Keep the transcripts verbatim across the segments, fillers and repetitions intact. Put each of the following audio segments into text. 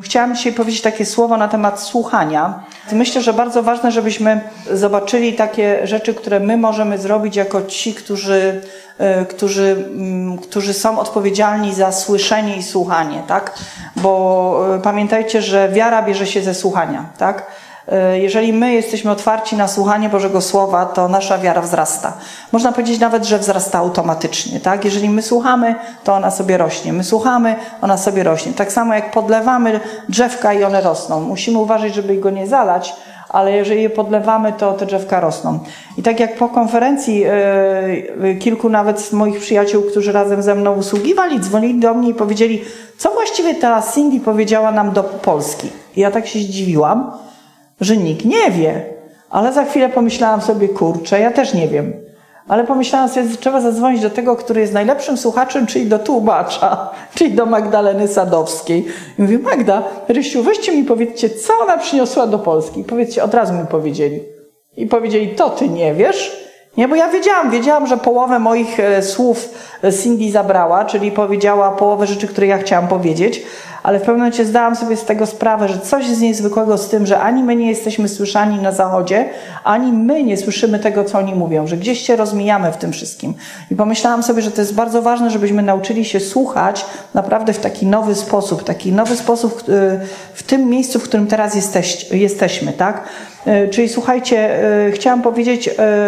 Chciałam dzisiaj powiedzieć takie słowo na temat słuchania. Myślę, że bardzo ważne, żebyśmy zobaczyli takie rzeczy, które my możemy zrobić jako ci, którzy, którzy, którzy są odpowiedzialni za słyszenie i słuchanie, tak? Bo pamiętajcie, że wiara bierze się ze słuchania, tak? Jeżeli my jesteśmy otwarci na słuchanie Bożego Słowa, to nasza wiara wzrasta. Można powiedzieć nawet, że wzrasta automatycznie, tak? Jeżeli my słuchamy, to ona sobie rośnie. My słuchamy, ona sobie rośnie. Tak samo jak podlewamy drzewka i one rosną. Musimy uważać, żeby go nie zalać, ale jeżeli je podlewamy, to te drzewka rosną. I tak jak po konferencji yy, kilku nawet z moich przyjaciół, którzy razem ze mną usługiwali, dzwonili do mnie i powiedzieli, co właściwie ta Cindy powiedziała nam do Polski. I ja tak się zdziwiłam, że nikt nie wie. Ale za chwilę pomyślałam sobie, kurczę, ja też nie wiem. Ale pomyślałam sobie, że trzeba zadzwonić do tego, który jest najlepszym słuchaczem, czyli do tłumacza, czyli do Magdaleny Sadowskiej. I mówię, Magda, Rysiu, weźcie mi powiedzcie, co ona przyniosła do Polski. I powiedzcie, od razu mi powiedzieli. I powiedzieli, to ty nie wiesz? Nie, bo ja wiedziałam, wiedziałam, że połowę moich e, słów Cindy zabrała, czyli powiedziała połowę rzeczy, które ja chciałam powiedzieć, ale w pewnym momencie zdałam sobie z tego sprawę, że coś jest niezwykłego z tym, że ani my nie jesteśmy słyszani na Zachodzie, ani my nie słyszymy tego, co oni mówią, że gdzieś się rozmijamy w tym wszystkim. I pomyślałam sobie, że to jest bardzo ważne, żebyśmy nauczyli się słuchać naprawdę w taki nowy sposób, taki nowy sposób w tym miejscu, w którym teraz jesteś, jesteśmy, tak? Czyli słuchajcie, chciałam powiedzieć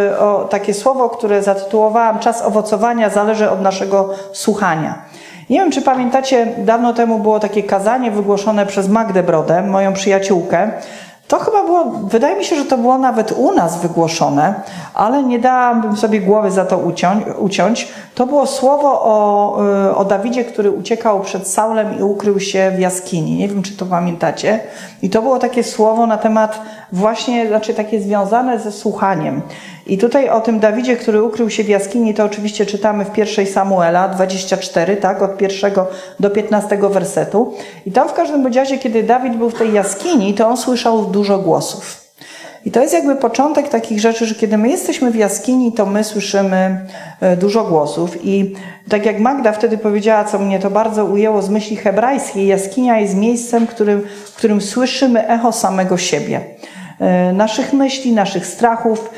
o takie słowo, które zatytułowałam Czas owocowania zależy od naszego słuchania. Nie wiem, czy pamiętacie, dawno temu było takie kazanie wygłoszone przez Magdę Brodę, moją przyjaciółkę. To chyba było, wydaje mi się, że to było nawet u nas wygłoszone, ale nie dałabym sobie głowy za to uciąć. uciąć. To było słowo o, o Dawidzie, który uciekał przed Saulem i ukrył się w jaskini. Nie wiem, czy to pamiętacie. I to było takie słowo na temat właśnie, znaczy takie związane ze słuchaniem. I tutaj o tym Dawidzie, który ukrył się w jaskini, to oczywiście czytamy w pierwszej Samuela dwadzieścia cztery, tak, od pierwszego do piętnastego wersetu. I tam w każdym razie, kiedy Dawid był w tej jaskini, to on słyszał dużo głosów. I to jest jakby początek takich rzeczy, że kiedy my jesteśmy w jaskini, to my słyszymy dużo głosów. I tak jak Magda wtedy powiedziała, co mnie to bardzo ujęło z myśli hebrajskiej, jaskinia jest miejscem, w którym, w którym słyszymy echo samego siebie. Naszych myśli, naszych strachów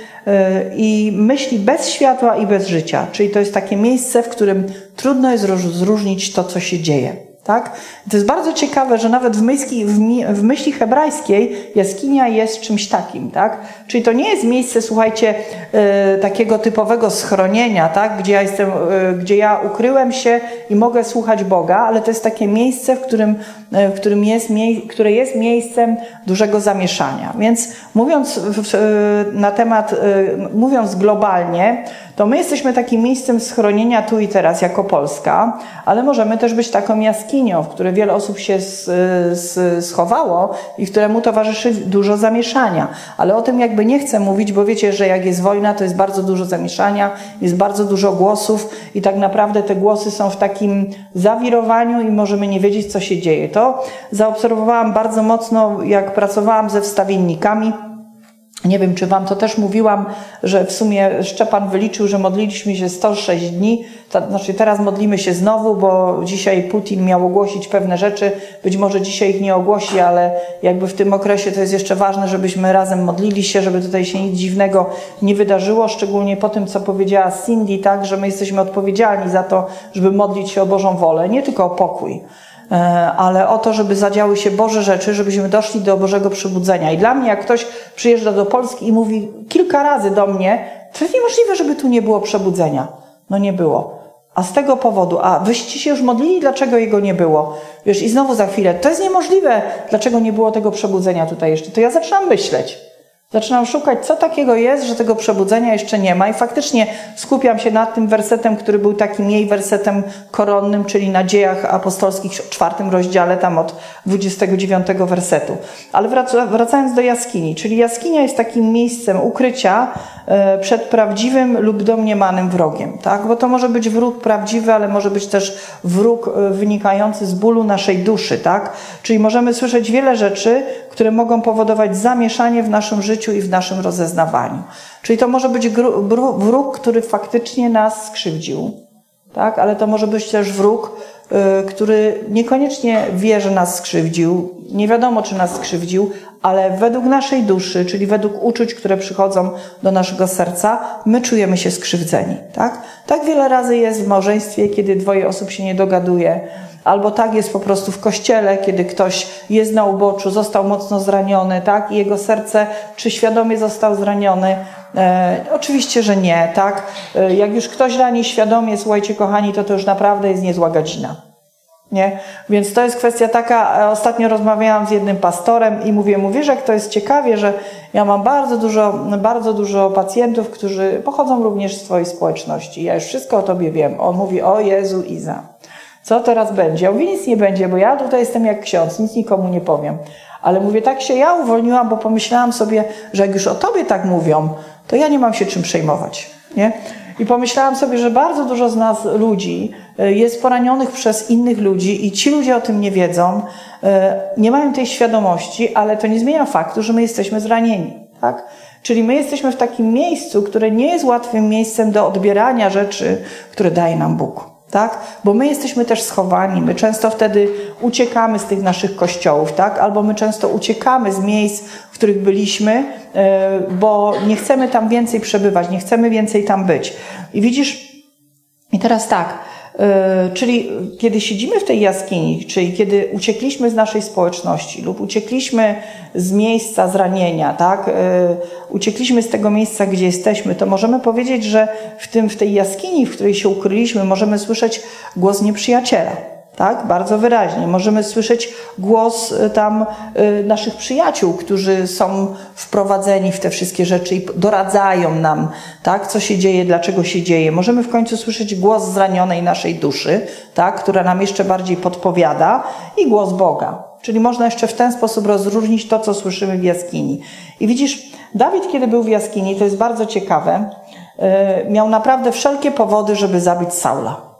i myśli bez światła i bez życia. Czyli to jest takie miejsce, w którym trudno jest rozróżnić to, co się dzieje. Tak? To jest bardzo ciekawe, że nawet w myśli, w, mi, w myśli hebrajskiej jaskinia jest czymś takim, tak? Czyli to nie jest miejsce, słuchajcie, y, takiego typowego schronienia, tak? Gdzie ja jestem, y, gdzie ja ukryłem się i mogę słuchać Boga, ale to jest takie miejsce, w którym, y, w którym jest, mie- które jest miejscem dużego zamieszania. Więc mówiąc w, y, na temat, y, mówiąc globalnie, to my jesteśmy takim miejscem schronienia tu i teraz jako Polska, ale możemy też być taką jaskinią, w której wiele osób się z, z, schowało i któremu towarzyszy dużo zamieszania. Ale o tym jakby nie chcę mówić, bo wiecie, że jak jest wojna, to jest bardzo dużo zamieszania, jest bardzo dużo głosów i tak naprawdę te głosy są w takim zawirowaniu i możemy nie wiedzieć, co się dzieje. To zaobserwowałam bardzo mocno, jak pracowałam ze wstawiennikami. Nie wiem, czy wam to też mówiłam, że w sumie Szczepan wyliczył, że modliliśmy się sto sześć dni. To znaczy teraz modlimy się znowu, bo dzisiaj Putin miał ogłosić pewne rzeczy. Być może dzisiaj ich nie ogłosi, ale jakby w tym okresie to jest jeszcze ważne, żebyśmy razem modlili się, żeby tutaj się nic dziwnego nie wydarzyło. Szczególnie po tym, co powiedziała Cindy, tak, że my jesteśmy odpowiedzialni za to, żeby modlić się o Bożą wolę, nie tylko o pokój, ale o to, żeby zadziały się Boże rzeczy, żebyśmy doszli do Bożego przebudzenia. I dla mnie, jak ktoś przyjeżdża do Polski i mówi kilka razy do mnie, to jest niemożliwe, żeby tu nie było przebudzenia. No nie było. A z tego powodu, a wyście się już modlili, dlaczego jego nie było? Wiesz, i znowu za chwilę, to jest niemożliwe, dlaczego nie było tego przebudzenia tutaj jeszcze. To ja zaczynam myśleć. Zaczynam szukać, co takiego jest, że tego przebudzenia jeszcze nie ma i faktycznie skupiam się nad tym wersetem, który był takim jej wersetem koronnym, czyli na Dziejach Apostolskich w czwartym rozdziale, tam od dwudziestego dziewiątego wersetu. Ale wracając do jaskini, czyli jaskinia jest takim miejscem ukrycia przed prawdziwym lub domniemanym wrogiem, tak? Bo to może być wróg prawdziwy, ale może być też wróg wynikający z bólu naszej duszy, tak? Czyli możemy słyszeć wiele rzeczy, które mogą powodować zamieszanie w naszym życiu i w naszym rozeznawaniu. Czyli to może być wróg, który faktycznie nas skrzywdził, tak? Ale to może być też wróg, który niekoniecznie wie, że nas skrzywdził, nie wiadomo, czy nas skrzywdził, ale według naszej duszy, czyli według uczuć, które przychodzą do naszego serca, my czujemy się skrzywdzeni, tak? Tak wiele razy jest w małżeństwie, kiedy dwoje osób się nie dogaduje, albo tak jest po prostu w kościele, kiedy ktoś jest na uboczu, został mocno zraniony, tak? I jego serce, czy świadomie został zraniony? E, oczywiście, że nie, tak? E, jak już ktoś rani świadomie, słuchajcie kochani, to to już naprawdę jest niezła gadzina. Nie? Więc to jest kwestia taka, ostatnio rozmawiałam z jednym pastorem i mówię mu, wiesz, jak to jest ciekawie, że ja mam bardzo dużo, bardzo dużo pacjentów, którzy pochodzą również z twojej społeczności. Ja już wszystko o tobie wiem. On mówi, o Jezu, Iza, co teraz będzie? Ja mówię, nic nie będzie, bo ja tutaj jestem jak ksiądz, nic nikomu nie powiem. Ale mówię, tak się ja uwolniłam, bo pomyślałam sobie, że jak już o tobie tak mówią, to ja nie mam się czym przejmować. Nie? I pomyślałam sobie, że bardzo dużo z nas ludzi jest poranionych przez innych ludzi i ci ludzie o tym nie wiedzą, nie mają tej świadomości, ale to nie zmienia faktu, że my jesteśmy zranieni. Tak? Czyli my jesteśmy w takim miejscu, które nie jest łatwym miejscem do odbierania rzeczy, które daje nam Bóg. Tak? Bo my jesteśmy też schowani, my często wtedy uciekamy z tych naszych kościołów, tak? Albo my często uciekamy z miejsc, w których byliśmy, bo nie chcemy tam więcej przebywać, nie chcemy więcej tam być. I widzisz, i teraz tak, czyli kiedy siedzimy w tej jaskini, czyli kiedy uciekliśmy z naszej społeczności lub uciekliśmy z miejsca zranienia, tak, uciekliśmy z tego miejsca, gdzie jesteśmy, to możemy powiedzieć, że w tym, w tej jaskini, w której się ukryliśmy, możemy słyszeć głos nieprzyjaciela. Tak, bardzo wyraźnie. Możemy słyszeć głos tam y, naszych przyjaciół, którzy są wprowadzeni w te wszystkie rzeczy i doradzają nam, tak, co się dzieje, dlaczego się dzieje. Możemy w końcu słyszeć głos zranionej naszej duszy, tak, która nam jeszcze bardziej podpowiada, i głos Boga. Czyli można jeszcze w ten sposób rozróżnić to, co słyszymy w jaskini. I widzisz, Dawid, kiedy był w jaskini, to jest bardzo ciekawe, y, miał naprawdę wszelkie powody, żeby zabić Saula.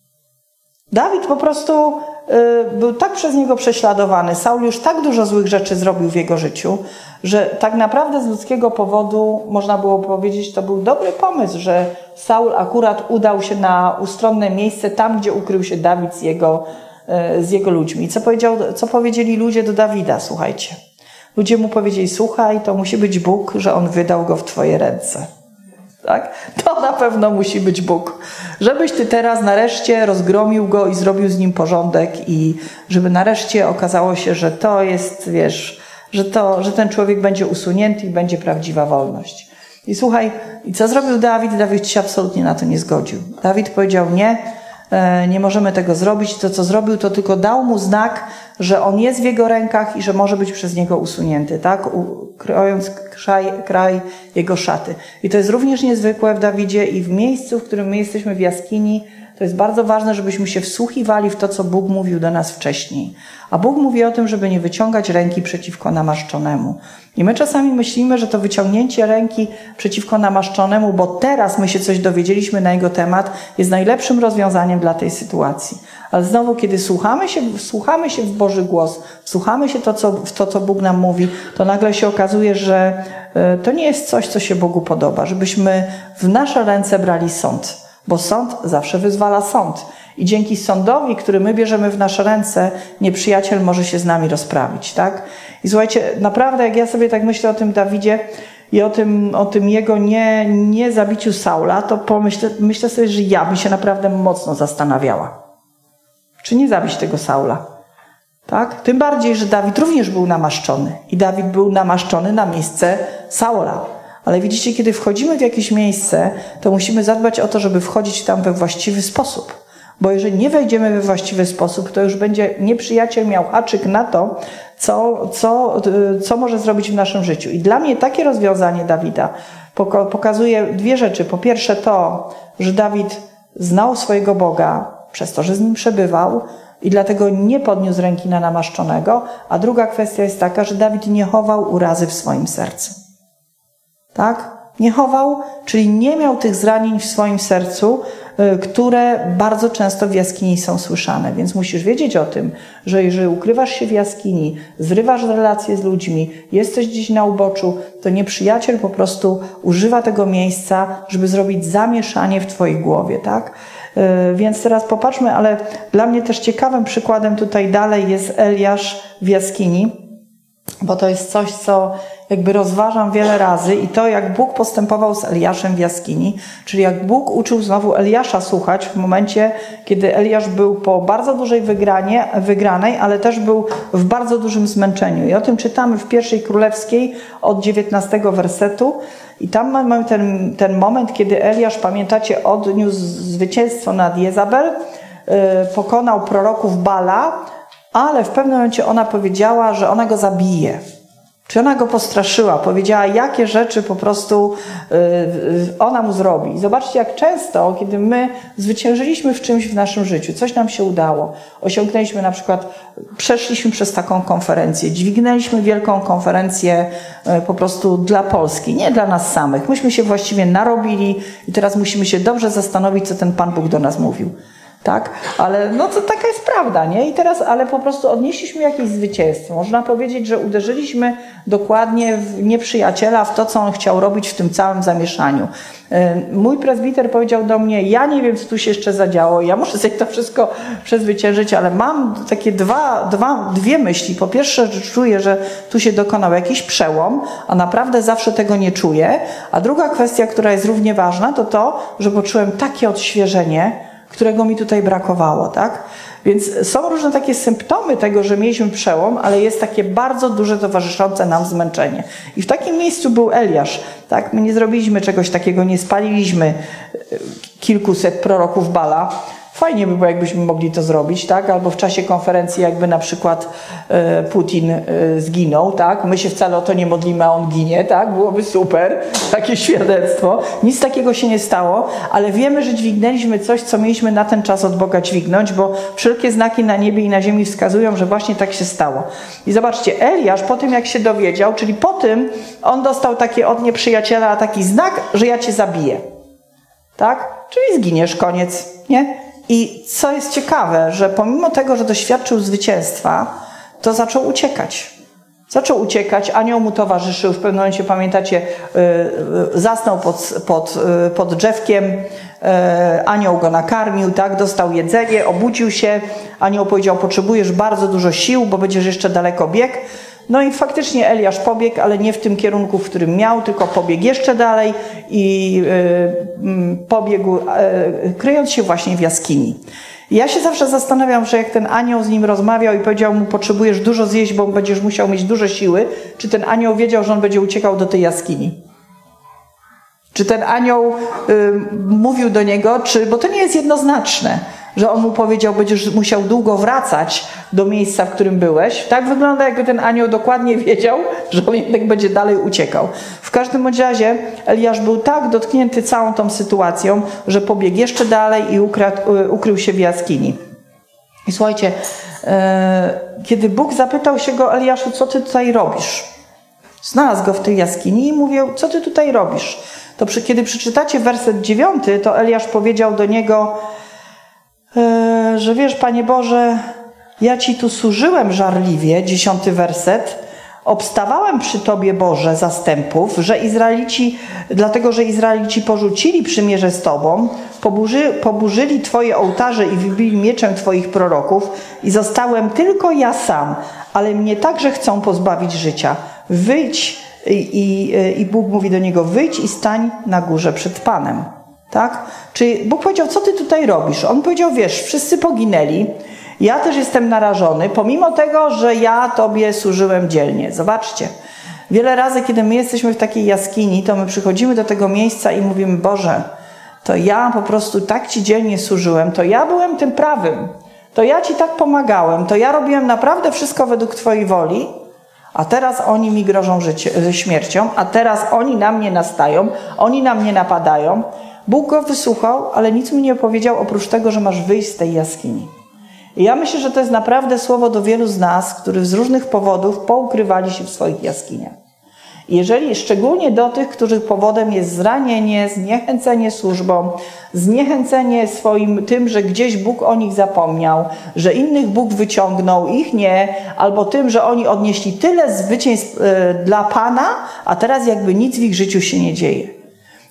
Dawid po prostu y, był tak przez niego prześladowany, Saul już tak dużo złych rzeczy zrobił w jego życiu, że tak naprawdę z ludzkiego powodu, można było powiedzieć, to był dobry pomysł, że Saul akurat udał się na ustronne miejsce, tam gdzie ukrył się Dawid z jego, y, z jego ludźmi. Co, powiedział, co powiedzieli ludzie do Dawida? Słuchajcie, ludzie mu powiedzieli, słuchaj, to musi być Bóg, że On wydał go w twoje ręce. Tak? To na pewno musi być Bóg. Żebyś ty teraz nareszcie rozgromił go i zrobił z nim porządek i żeby nareszcie okazało się, że to jest, wiesz, że, to, że ten człowiek będzie usunięty i będzie prawdziwa wolność. I słuchaj, i co zrobił Dawid? Dawid się absolutnie na to nie zgodził. Dawid powiedział, nie, nie możemy tego zrobić. To, co zrobił, to tylko dał mu znak, że on jest w jego rękach i że może być przez niego usunięty, tak? Ukryjąc kraj, kraj jego szaty. I to jest również niezwykłe w Dawidzie i w miejscu, w którym my jesteśmy w jaskini, to jest bardzo ważne, żebyśmy się wsłuchiwali w to, co Bóg mówił do nas wcześniej. A Bóg mówi o tym, żeby nie wyciągać ręki przeciwko namaszczonemu. I my czasami myślimy, że to wyciągnięcie ręki przeciwko namaszczonemu, bo teraz my się coś dowiedzieliśmy na jego temat, jest najlepszym rozwiązaniem dla tej sytuacji. Ale znowu, kiedy słuchamy się, słuchamy się w Boży głos, słuchamy się to, co, w to, co Bóg nam mówi, to nagle się okazuje, że to nie jest coś, co się Bogu podoba, żebyśmy w nasze ręce brali sąd. Bo sąd zawsze wyzwala sąd. I dzięki sądowi, który my bierzemy w nasze ręce, nieprzyjaciel może się z nami rozprawić, tak? I słuchajcie, naprawdę jak ja sobie tak myślę o tym Dawidzie i o tym, o tym jego nie, nie zabiciu Saula, to pomyślę, myślę sobie, że ja bym się naprawdę mocno zastanawiała. Czy nie zabić tego Saula? Tak? Tym bardziej, że Dawid również był namaszczony. I Dawid był namaszczony na miejsce Saula. Ale widzicie, kiedy wchodzimy w jakieś miejsce, to musimy zadbać o to, żeby wchodzić tam we właściwy sposób. Bo jeżeli nie wejdziemy we właściwy sposób, to już będzie nieprzyjaciel miał haczyk na to, co, co, co może zrobić w naszym życiu. I dla mnie takie rozwiązanie Dawida pokazuje dwie rzeczy. Po pierwsze to, że Dawid znał swojego Boga przez to, że z nim przebywał i dlatego nie podniósł ręki na namaszczonego. A druga kwestia jest taka, że Dawid nie chował urazy w swoim sercu. Tak? Nie chował, czyli nie miał tych zranień w swoim sercu, które bardzo często w jaskini są słyszane. Więc musisz wiedzieć o tym, że jeżeli ukrywasz się w jaskini, zrywasz relacje z ludźmi, jesteś gdzieś na uboczu, to nieprzyjaciel po prostu używa tego miejsca, żeby zrobić zamieszanie w twojej głowie, tak? Więc teraz popatrzmy, ale dla mnie też ciekawym przykładem tutaj dalej jest Eliasz w jaskini, bo to jest coś, co jakby rozważam wiele razy i to, jak Bóg postępował z Eliaszem w jaskini, czyli jak Bóg uczył znowu Eliasza słuchać w momencie, kiedy Eliasz był po bardzo dużej wygranie, wygranej, ale też był w bardzo dużym zmęczeniu. I o tym czytamy w pierwszej Królewskiej od dziewiętnastego wersetu. I tam mamy ten, ten moment, kiedy Eliasz, pamiętacie, odniósł zwycięstwo nad Jezabel, yy, pokonał proroków Bala, ale w pewnym momencie ona powiedziała, że ona go zabije. Czy ona go postraszyła, powiedziała, jakie rzeczy po prostu yy, ona mu zrobi. I zobaczcie, jak często, kiedy my zwyciężyliśmy w czymś w naszym życiu, coś nam się udało, osiągnęliśmy na przykład, przeszliśmy przez taką konferencję, dźwignęliśmy wielką konferencję yy, po prostu dla Polski, nie dla nas samych. Myśmy się właściwie narobili i teraz musimy się dobrze zastanowić, co ten Pan Bóg do nas mówił. Tak? Ale no to taka jest prawda, nie? I teraz, ale po prostu odnieśliśmy jakieś zwycięstwo. Można powiedzieć, że uderzyliśmy dokładnie w nieprzyjaciela, w to, co on chciał robić w tym całym zamieszaniu. Mój prezbiter powiedział do mnie, ja nie wiem, co tu się jeszcze zadziało, ja muszę sobie to wszystko przezwyciężyć, ale mam takie dwa, dwa, dwie myśli. Po pierwsze, że czuję, że tu się dokonał jakiś przełom, a naprawdę zawsze tego nie czuję. A druga kwestia, która jest równie ważna, to to, że poczułem takie odświeżenie, którego mi tutaj brakowało, tak? Więc są różne takie symptomy tego, że mieliśmy przełom, ale jest takie bardzo duże towarzyszące nam zmęczenie. I w takim miejscu był Eliasz, tak? My nie zrobiliśmy czegoś takiego, nie spaliliśmy kilkuset proroków Bala. Fajnie by było, jakbyśmy mogli to zrobić, tak? Albo w czasie konferencji jakby na przykład e, Putin e, zginął, tak? My się wcale o to nie modlimy, a on ginie, tak? Byłoby super, takie świadectwo. Nic takiego się nie stało, ale wiemy, że dźwignęliśmy coś, co mieliśmy na ten czas od Boga dźwignąć, bo wszelkie znaki na niebie i na ziemi wskazują, że właśnie tak się stało. I zobaczcie, Eliasz po tym, jak się dowiedział, czyli po tym on dostał takie od nieprzyjaciela taki znak, że ja cię zabiję, tak? Czyli zginiesz, koniec, nie? I co jest ciekawe, że pomimo tego, że doświadczył zwycięstwa, to zaczął uciekać. Zaczął uciekać, anioł mu towarzyszył, w pewnym momencie, pamiętacie, zasnął pod, pod, pod drzewkiem, anioł go nakarmił, tak, dostał jedzenie, obudził się, anioł powiedział, potrzebujesz bardzo dużo sił, bo będziesz jeszcze daleko biegł. No i faktycznie Eliasz pobiegł, ale nie w tym kierunku, w którym miał, tylko pobiegł jeszcze dalej i yy, pobiegł, yy, kryjąc się właśnie w jaskini. Ja się zawsze zastanawiam, że jak ten anioł z nim rozmawiał i powiedział mu, potrzebujesz dużo zjeść, bo będziesz musiał mieć dużo siły, czy ten anioł wiedział, że on będzie uciekał do tej jaskini? Czy ten anioł yy, mówił do niego, czy, bo to nie jest jednoznaczne, że on mu powiedział, będziesz musiał długo wracać do miejsca, w którym byłeś. Tak wygląda, jakby ten anioł dokładnie wiedział, że on jednak będzie dalej uciekał. W każdym bądź razie Eliasz był tak dotknięty całą tą sytuacją, że pobiegł jeszcze dalej i ukradł, ukrył się w jaskini. I słuchajcie, kiedy Bóg zapytał się go, Eliaszu, co ty tutaj robisz? Znalazł go w tej jaskini i mówił, co ty tutaj robisz? To przy, kiedy przeczytacie werset dziewiąty, to Eliasz powiedział do niego, że wiesz, Panie Boże, ja Ci tu służyłem żarliwie, dziesiąty werset, obstawałem przy Tobie, Boże, zastępów, że Izraelici, dlatego, że Izraelici porzucili przymierze z Tobą, poburzy, poburzyli Twoje ołtarze i wybili mieczem Twoich proroków i zostałem tylko ja sam, ale mnie także chcą pozbawić życia. Wyjdź i, i, i Bóg mówi do niego, wyjdź i stań na górze przed Panem. Tak? Czyli Bóg powiedział, co ty tutaj robisz? On powiedział, wiesz, wszyscy poginęli, ja też jestem narażony, pomimo tego, że ja Tobie służyłem dzielnie. Zobaczcie, wiele razy, kiedy my jesteśmy w takiej jaskini, to my przychodzimy do tego miejsca i mówimy, Boże, to ja po prostu tak Ci dzielnie służyłem, to ja byłem tym prawym, to ja Ci tak pomagałem, to ja robiłem naprawdę wszystko według Twojej woli, a teraz oni mi grożą życie, śmiercią, a teraz oni na mnie nastają, oni na mnie napadają. Bóg go wysłuchał, ale nic mu nie powiedział, oprócz tego, że masz wyjść z tej jaskini. I ja myślę, że to jest naprawdę słowo do wielu z nas, którzy z różnych powodów poukrywali się w swoich jaskiniach. I jeżeli szczególnie do tych, których powodem jest zranienie, zniechęcenie służbą, zniechęcenie swoim tym, że gdzieś Bóg o nich zapomniał, że innych Bóg wyciągnął, ich nie, albo tym, że oni odnieśli tyle zwycięstw dla Pana, a teraz jakby nic w ich życiu się nie dzieje.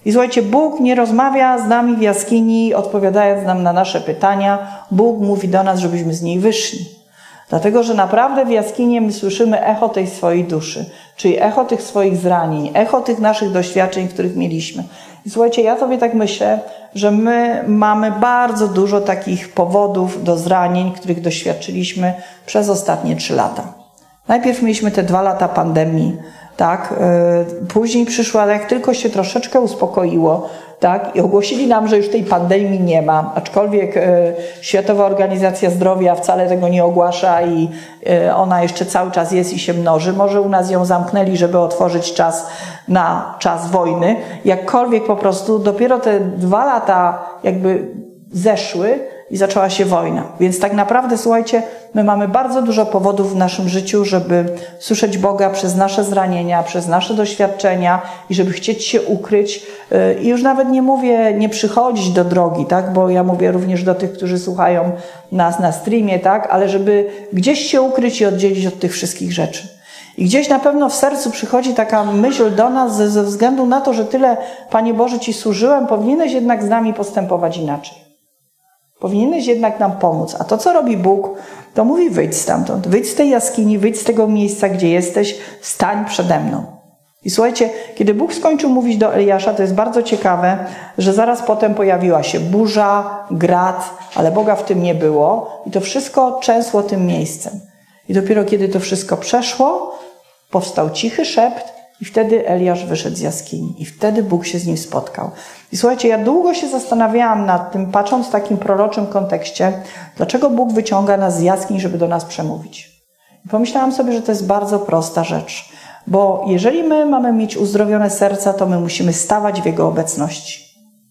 I słuchajcie, Bóg nie rozmawia z nami w jaskini, odpowiadając nam na nasze pytania. Bóg mówi do nas, żebyśmy z niej wyszli. Dlatego, że naprawdę w jaskini my słyszymy echo tej swojej duszy, czyli echo tych swoich zranień, echo tych naszych doświadczeń, których mieliśmy. I słuchajcie, ja sobie tak myślę, że my mamy bardzo dużo takich powodów do zranień, których doświadczyliśmy przez ostatnie trzy lata. Najpierw mieliśmy te dwa lata pandemii, tak, później przyszło, ale jak tylko się troszeczkę uspokoiło, tak, i ogłosili nam, że już tej pandemii nie ma, aczkolwiek Światowa Organizacja Zdrowia wcale tego nie ogłasza i ona jeszcze cały czas jest i się mnoży. Może u nas ją zamknęli, żeby otworzyć czas na czas wojny. Jakkolwiek po prostu dopiero te dwa lata jakby zeszły i zaczęła się wojna. Więc tak naprawdę, słuchajcie, my mamy bardzo dużo powodów w naszym życiu, żeby słyszeć Boga przez nasze zranienia, przez nasze doświadczenia i żeby chcieć się ukryć. I już nawet nie mówię, nie przychodzić do drogi, tak? Bo ja mówię również do tych, którzy słuchają nas na streamie, tak? Ale żeby gdzieś się ukryć i oddzielić od tych wszystkich rzeczy. I gdzieś na pewno w sercu przychodzi taka myśl do nas ze, ze względu na to, że tyle, Panie Boże, Ci służyłem, powinieneś jednak z nami postępować inaczej. Powinieneś jednak nam pomóc. A to, co robi Bóg, to mówi: wyjdź stamtąd, wyjdź z tej jaskini, wyjdź z tego miejsca, gdzie jesteś, stań przede mną. I słuchajcie, kiedy Bóg skończył mówić do Eliasza, to jest bardzo ciekawe, że zaraz potem pojawiła się burza, grad, ale Boga w tym nie było i to wszystko trzęsło tym miejscem. I dopiero kiedy to wszystko przeszło, powstał cichy szept i wtedy Eliasz wyszedł z jaskini. I wtedy Bóg się z nim spotkał. I słuchajcie, ja długo się zastanawiałam nad tym, patrząc w takim proroczym kontekście, dlaczego Bóg wyciąga nas z jaskiń, żeby do nas przemówić. I pomyślałam sobie, że to jest bardzo prosta rzecz. Bo jeżeli my mamy mieć uzdrowione serca, to my musimy stawać w Jego obecności.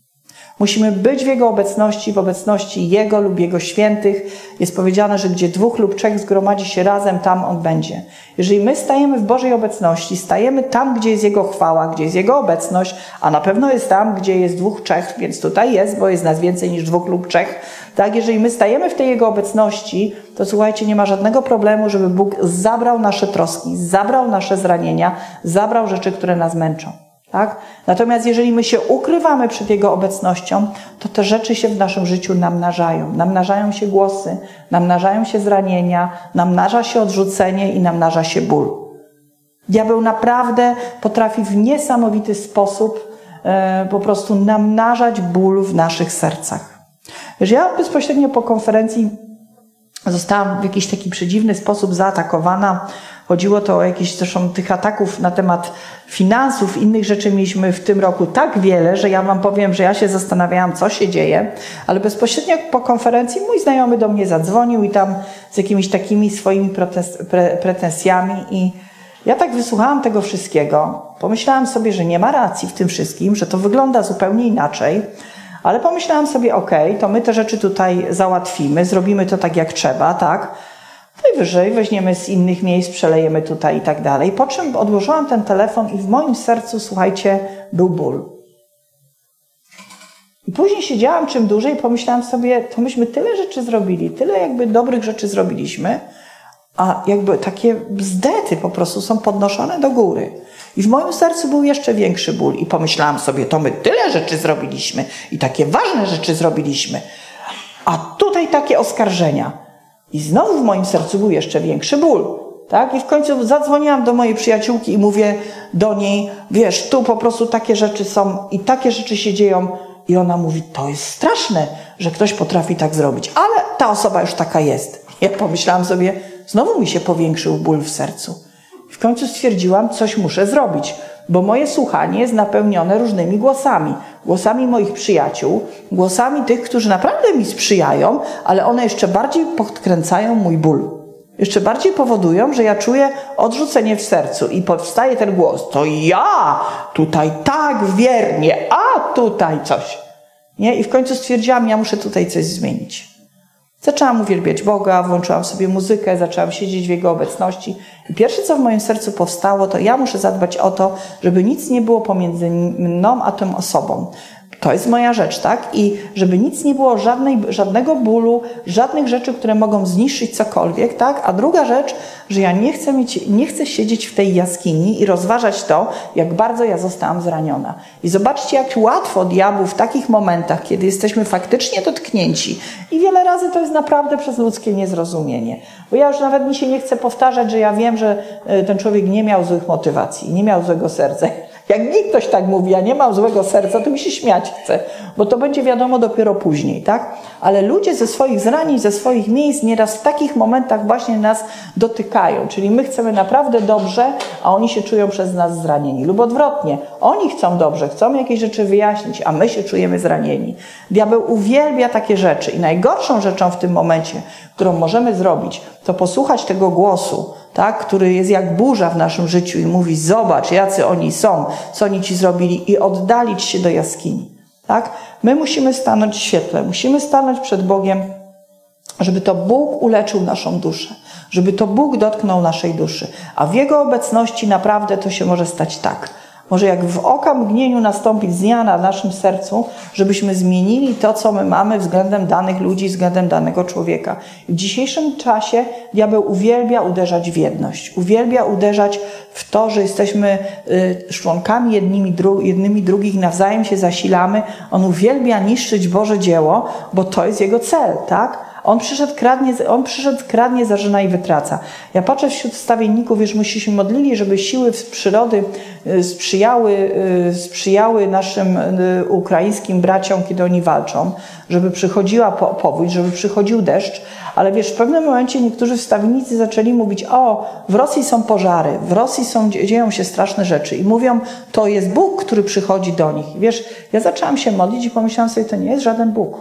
Musimy być w Jego obecności, w obecności Jego lub Jego świętych. Jest powiedziane, że gdzie dwóch lub trzech zgromadzi się razem, tam On będzie. Jeżeli my stajemy w Bożej obecności, stajemy tam, gdzie jest Jego chwała, gdzie jest Jego obecność, a na pewno jest tam, gdzie jest dwóch, trzech, więc tutaj jest, bo jest nas więcej niż dwóch lub trzech. Tak, jeżeli my stajemy w tej Jego obecności, to słuchajcie, nie ma żadnego problemu, żeby Bóg zabrał nasze troski, zabrał nasze zranienia, zabrał rzeczy, które nas męczą. Tak? Natomiast jeżeli my się ukrywamy przed Jego obecnością, to te rzeczy się w naszym życiu namnażają. Namnażają się głosy, namnażają się zranienia, namnaża się odrzucenie i namnaża się ból. Diabeł naprawdę potrafi w niesamowity sposób e, po prostu namnażać ból w naszych sercach. Wiesz, ja bezpośrednio po konferencji zostałam w jakiś taki przedziwny sposób zaatakowana. Chodziło to o jakieś, zresztą tych ataków na temat finansów, innych rzeczy mieliśmy w tym roku tak wiele, że ja wam powiem, że ja się zastanawiałam, co się dzieje, ale bezpośrednio po konferencji mój znajomy do mnie zadzwonił i tam z jakimiś takimi swoimi protest, pre, pretensjami i ja tak wysłuchałam tego wszystkiego, pomyślałam sobie, że nie ma racji w tym wszystkim, że to wygląda zupełnie inaczej, ale pomyślałam sobie, okej, okay, to my te rzeczy tutaj załatwimy, zrobimy to tak jak trzeba, tak? Najwyżej weźmiemy z innych miejsc, przelejemy tutaj i tak dalej. Po czym odłożyłam ten telefon i w moim sercu, słuchajcie, był ból. I później siedziałam czym dłużej i pomyślałam sobie, to myśmy tyle rzeczy zrobili, tyle jakby dobrych rzeczy zrobiliśmy, a jakby takie bzdety po prostu są podnoszone do góry. I w moim sercu był jeszcze większy ból i pomyślałam sobie, to my tyle rzeczy zrobiliśmy i takie ważne rzeczy zrobiliśmy, a tutaj takie oskarżenia. I znowu w moim sercu był jeszcze większy ból. Tak? I w końcu zadzwoniłam do mojej przyjaciółki i mówię do niej, wiesz, tu po prostu takie rzeczy są i takie rzeczy się dzieją. I ona mówi, to jest straszne, że ktoś potrafi tak zrobić, ale ta osoba już taka jest. Ja pomyślałam sobie, znowu mi się powiększył ból w sercu. I w końcu stwierdziłam, coś muszę zrobić, bo moje słuchanie jest napełnione różnymi głosami. Głosami moich przyjaciół, głosami tych, którzy naprawdę mi sprzyjają, ale one jeszcze bardziej podkręcają mój ból. Jeszcze bardziej powodują, że ja czuję odrzucenie w sercu i powstaje ten głos. To ja tutaj tak wiernie, a tutaj coś. Nie? I w końcu stwierdziłam, ja muszę tutaj coś zmienić. Zaczęłam uwielbiać Boga, włączyłam sobie muzykę, zaczęłam siedzieć w Jego obecności. I pierwsze, co w moim sercu powstało, to ja muszę zadbać o to, żeby nic nie było pomiędzy mną a tą osobą. To jest moja rzecz, tak? I żeby nic nie było, żadnej, żadnego bólu, żadnych rzeczy, które mogą zniszczyć cokolwiek, tak? A druga rzecz, że ja nie chcę mieć, nie chcę siedzieć w tej jaskini i rozważać to, jak bardzo ja zostałam zraniona. I zobaczcie, jak łatwo diabłu w takich momentach, kiedy jesteśmy faktycznie dotknięci i wiele razy to jest naprawdę przez ludzkie niezrozumienie. Bo ja już nawet mi się nie chcę powtarzać, że ja wiem, że ten człowiek nie miał złych motywacji, nie miał złego serca. Jak mi ktoś tak mówi, ja nie mam złego serca, to mi się śmiać chce, bo to będzie wiadomo dopiero później, tak? Ale ludzie ze swoich zranień, ze swoich miejsc nieraz w takich momentach właśnie nas dotykają, czyli my chcemy naprawdę dobrze, a oni się czują przez nas zranieni. Lub odwrotnie, oni chcą dobrze, chcą jakieś rzeczy wyjaśnić, a my się czujemy zranieni. Diabeł uwielbia takie rzeczy i najgorszą rzeczą w tym momencie, którą możemy zrobić, to posłuchać tego głosu, tak, który jest jak burza w naszym życiu i mówi: zobacz, jacy oni są, co oni ci zrobili, i oddalić się do jaskini. Tak? My musimy stanąć w świetle, musimy stanąć przed Bogiem, żeby to Bóg uleczył naszą duszę, żeby to Bóg dotknął naszej duszy, a w Jego obecności naprawdę to się może stać tak. Może jak w oka mgnieniu nastąpić zmiana w naszym sercu, żebyśmy zmienili to, co my mamy względem danych ludzi, względem danego człowieka. W dzisiejszym czasie diabeł uwielbia uderzać w jedność. Uwielbia uderzać w to, że jesteśmy członkami jednymi, jednymi drugich, nawzajem się zasilamy. On uwielbia niszczyć Boże dzieło, bo to jest jego cel, tak? On przyszedł, kradnie, on przyszedł, kradnie, zarzyna i wytraca. Ja patrzę wśród stawienników, wiesz, myśmy się modlili, żeby siły przyrody sprzyjały, sprzyjały naszym ukraińskim braciom, kiedy oni walczą, żeby przychodziła powódź, żeby przychodził deszcz, ale wiesz, w pewnym momencie niektórzy wstawiennicy zaczęli mówić: o, w Rosji są pożary, w Rosji są, dzieją się straszne rzeczy i mówią, to jest Bóg, który przychodzi do nich. I wiesz, ja zaczęłam się modlić i pomyślałam sobie, to nie jest żaden Bóg.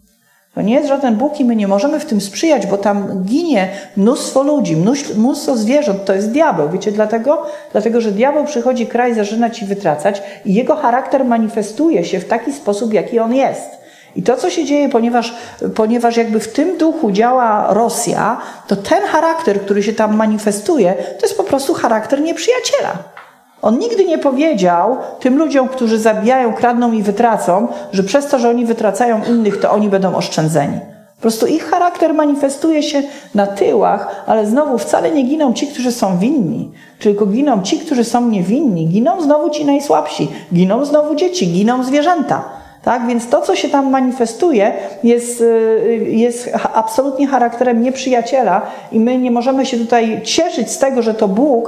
To nie jest żaden Bóg i my nie możemy w tym sprzyjać, bo tam ginie mnóstwo ludzi, mnóstwo zwierząt. To jest diabeł. Wiecie dlatego? Dlatego, że diabeł przychodzi kraj zarzynać i wytracać i jego charakter manifestuje się w taki sposób, jaki on jest. I to, co się dzieje, ponieważ, ponieważ jakby w tym duchu działa Rosja, to ten charakter, który się tam manifestuje, to jest po prostu charakter nieprzyjaciela. On nigdy nie powiedział tym ludziom, którzy zabijają, kradną i wytracą, że przez to, że oni wytracają innych, to oni będą oszczędzeni. Po prostu ich charakter manifestuje się na tyłach, ale znowu wcale nie giną ci, którzy są winni, tylko giną ci, którzy są niewinni. Giną znowu ci najsłabsi, giną znowu dzieci, giną zwierzęta. Tak? Więc to, co się tam manifestuje, jest, jest absolutnie charakterem nieprzyjaciela i my nie możemy się tutaj cieszyć z tego, że to Bóg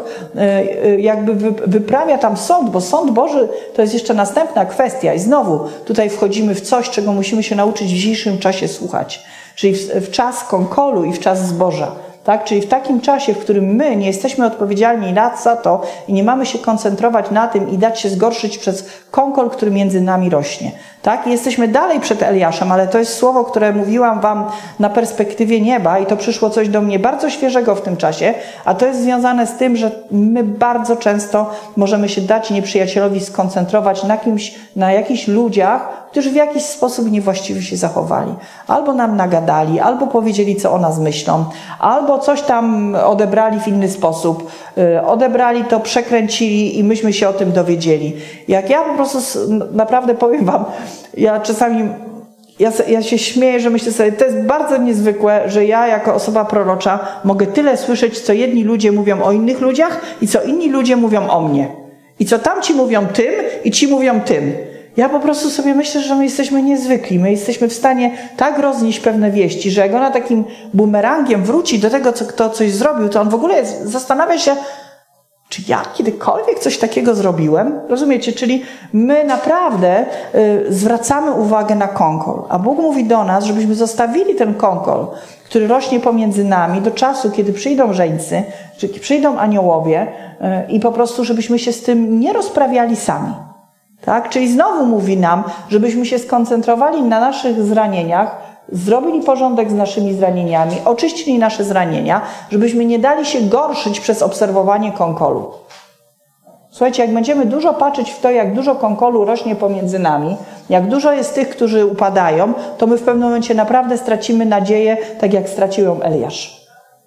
jakby wyprawia tam sąd, bo sąd Boży to jest jeszcze następna kwestia i znowu tutaj wchodzimy w coś, czego musimy się nauczyć w dzisiejszym czasie słuchać, czyli w, w czas konkolu i w czas zboża. Tak? Czyli w takim czasie, w którym my nie jesteśmy odpowiedzialni za to i nie mamy się koncentrować na tym i dać się zgorszyć przez konkol, który między nami rośnie. Tak? I jesteśmy dalej przed Eliaszem, ale to jest słowo, które mówiłam wam na perspektywie nieba i to przyszło coś do mnie bardzo świeżego w tym czasie, a to jest związane z tym, że my bardzo często możemy się dać nieprzyjacielowi skoncentrować na kimś, na jakichś ludziach, którzy w jakiś sposób niewłaściwie się zachowali. Albo nam nagadali, albo powiedzieli, co o nas myślą, albo coś tam odebrali w inny sposób. Odebrali to, przekręcili i myśmy się o tym dowiedzieli. Jak ja po prostu naprawdę powiem wam, ja czasami, ja, ja się śmieję, że myślę sobie, to jest bardzo niezwykłe, że ja jako osoba prorocza mogę tyle słyszeć, co jedni ludzie mówią o innych ludziach i co inni ludzie mówią o mnie. I co tamci mówią tym i ci mówią tym. Ja po prostu sobie myślę, że my jesteśmy niezwykli. My jesteśmy w stanie tak roznieść pewne wieści, że jak ona takim bumerangiem wróci do tego, co kto coś zrobił, to on w ogóle jest, zastanawia się, czy ja kiedykolwiek coś takiego zrobiłem? Rozumiecie? Czyli my naprawdę y, zwracamy uwagę na konkol. A Bóg mówi do nas, żebyśmy zostawili ten konkol, który rośnie pomiędzy nami do czasu, kiedy przyjdą żeńcy, czy przyjdą aniołowie y, i po prostu, żebyśmy się z tym nie rozprawiali sami. Tak? Czyli znowu mówi nam, żebyśmy się skoncentrowali na naszych zranieniach, zrobili porządek z naszymi zranieniami, oczyścili nasze zranienia, żebyśmy nie dali się gorszyć przez obserwowanie konkolu. Słuchajcie, jak będziemy dużo patrzeć w to, jak dużo konkolu rośnie pomiędzy nami, jak dużo jest tych, którzy upadają, to my w pewnym momencie naprawdę stracimy nadzieję, tak jak stracił ją Eliasz.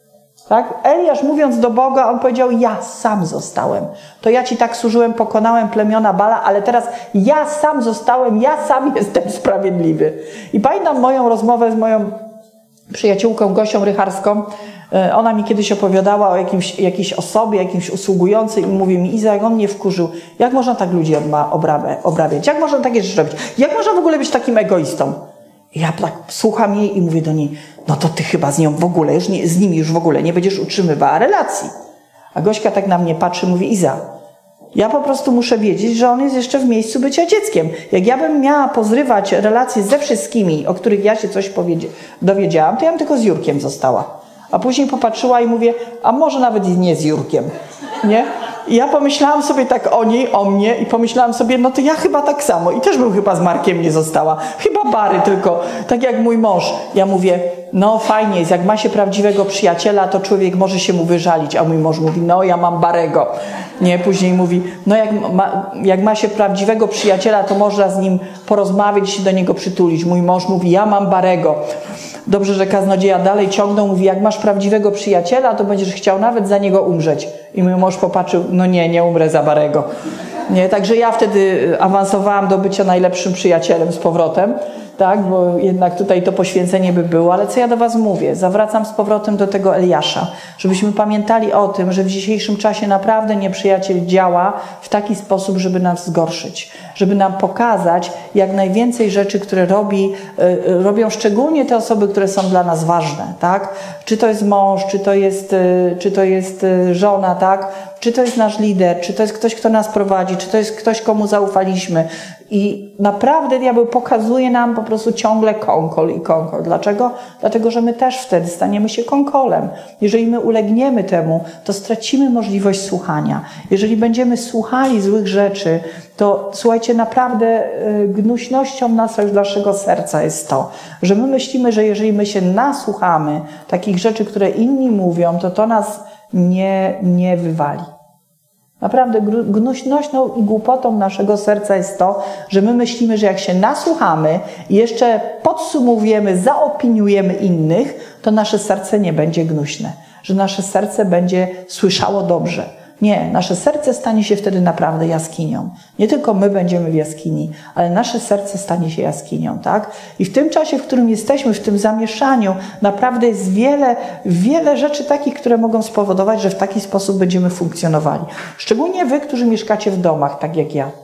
Tak? Eliasz mówiąc do Boga, on powiedział, ja sam zostałem. To ja ci tak służyłem, pokonałem plemiona Bala, ale teraz ja sam zostałem, ja sam jestem sprawiedliwy. I pamiętam moją rozmowę z moją przyjaciółką Gosią Rycharską. Ona mi kiedyś opowiadała o jakimś, jakiejś osobie, jakimś usługującym i mówi mi, Iza, jak on mnie wkurzył, jak można tak ludzi obrabiać? Jak można takie rzeczy robić? Jak można w ogóle być takim egoistą? I ja tak słucham jej i mówię do niej, no to ty chyba z nią w ogóle, już nie, z nimi już w ogóle nie będziesz utrzymywała relacji. A Gośka tak na mnie patrzy i mówi, Iza, ja po prostu muszę wiedzieć, że on jest jeszcze w miejscu bycia dzieckiem. Jak ja bym miała pozrywać relacje ze wszystkimi, o których ja się coś dowiedziałam, to ja bym tylko z Jurkiem została. A później popatrzyła i mówię, a może nawet i nie z Jurkiem, nie? I ja pomyślałam sobie tak o niej, o mnie i pomyślałam sobie, no to ja chyba tak samo i też bym chyba z Markiem nie została. Chyba Bary tylko, tak jak mój mąż. Ja mówię, no fajnie jest, jak ma się prawdziwego przyjaciela, to człowiek może się mu wyżalić, a mój mąż mówi, no ja mam Barego. Nie, później mówi, no jak ma, jak ma się prawdziwego przyjaciela, to można z nim porozmawiać i się do niego przytulić. Mój mąż mówi, ja mam Barego. Dobrze, że kaznodzieja dalej ciągnął, mówi, jak masz prawdziwego przyjaciela, to będziesz chciał nawet za niego umrzeć. I mój mąż popatrzył, no nie, nie umrę za Barego. Nie, także ja wtedy awansowałam do bycia najlepszym przyjacielem z powrotem, tak, bo jednak tutaj to poświęcenie by było, ale co ja do was mówię? Zawracam z powrotem do tego Eliasza, żebyśmy pamiętali o tym, że w dzisiejszym czasie naprawdę nieprzyjaciel działa w taki sposób, żeby nas zgorszyć, żeby nam pokazać jak najwięcej rzeczy, które robi, y, robią szczególnie te osoby, które są dla nas ważne, tak? Czy to jest mąż, czy to jest, y, czy to jest y, żona, tak? Czy to jest nasz lider, czy to jest ktoś, kto nas prowadzi, czy to jest ktoś, komu zaufaliśmy. I naprawdę diabeł pokazuje nam po prostu ciągle konkol i konkol. Dlaczego? Dlatego, że my też wtedy staniemy się konkolem. Jeżeli my ulegniemy temu, to stracimy możliwość słuchania. Jeżeli będziemy słuchali złych rzeczy, to słuchajcie, naprawdę gnuśnością naszego serca jest to, że my myślimy, że jeżeli my się nasłuchamy takich rzeczy, które inni mówią, to to nas nie, nie wywali. Naprawdę gnuśnością i głupotą naszego serca jest to, że my myślimy, że jak się nasłuchamy i jeszcze podsumowujemy, zaopiniujemy innych, to nasze serce nie będzie gnuśne, że nasze serce będzie słyszało dobrze. Nie, nasze serce stanie się wtedy naprawdę jaskinią. Nie tylko my będziemy w jaskini, ale nasze serce stanie się jaskinią, tak? I w tym czasie, w którym jesteśmy, w tym zamieszaniu, naprawdę jest wiele, wiele rzeczy takich, które mogą spowodować, że w taki sposób będziemy funkcjonowali. Szczególnie wy, którzy mieszkacie w domach, tak jak ja.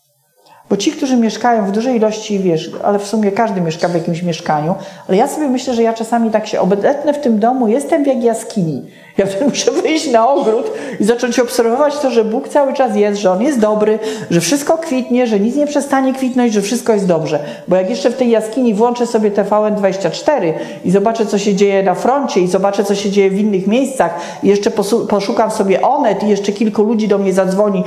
Bo ci, którzy mieszkają w dużej ilości, wiesz, ale w sumie każdy mieszka w jakimś mieszkaniu, ale ja sobie myślę, że ja czasami tak się obetnę w tym domu, jestem jak jaskini. Ja wtedy muszę wyjść na ogród i zacząć obserwować to, że Bóg cały czas jest, że On jest dobry, że wszystko kwitnie, że nic nie przestanie kwitnąć, że wszystko jest dobrze. Bo jak jeszcze w tej jaskini włączę sobie T V N dwadzieścia cztery i zobaczę, co się dzieje na froncie i zobaczę, co się dzieje w innych miejscach i jeszcze poszukam sobie Onet i jeszcze kilku ludzi do mnie zadzwoni,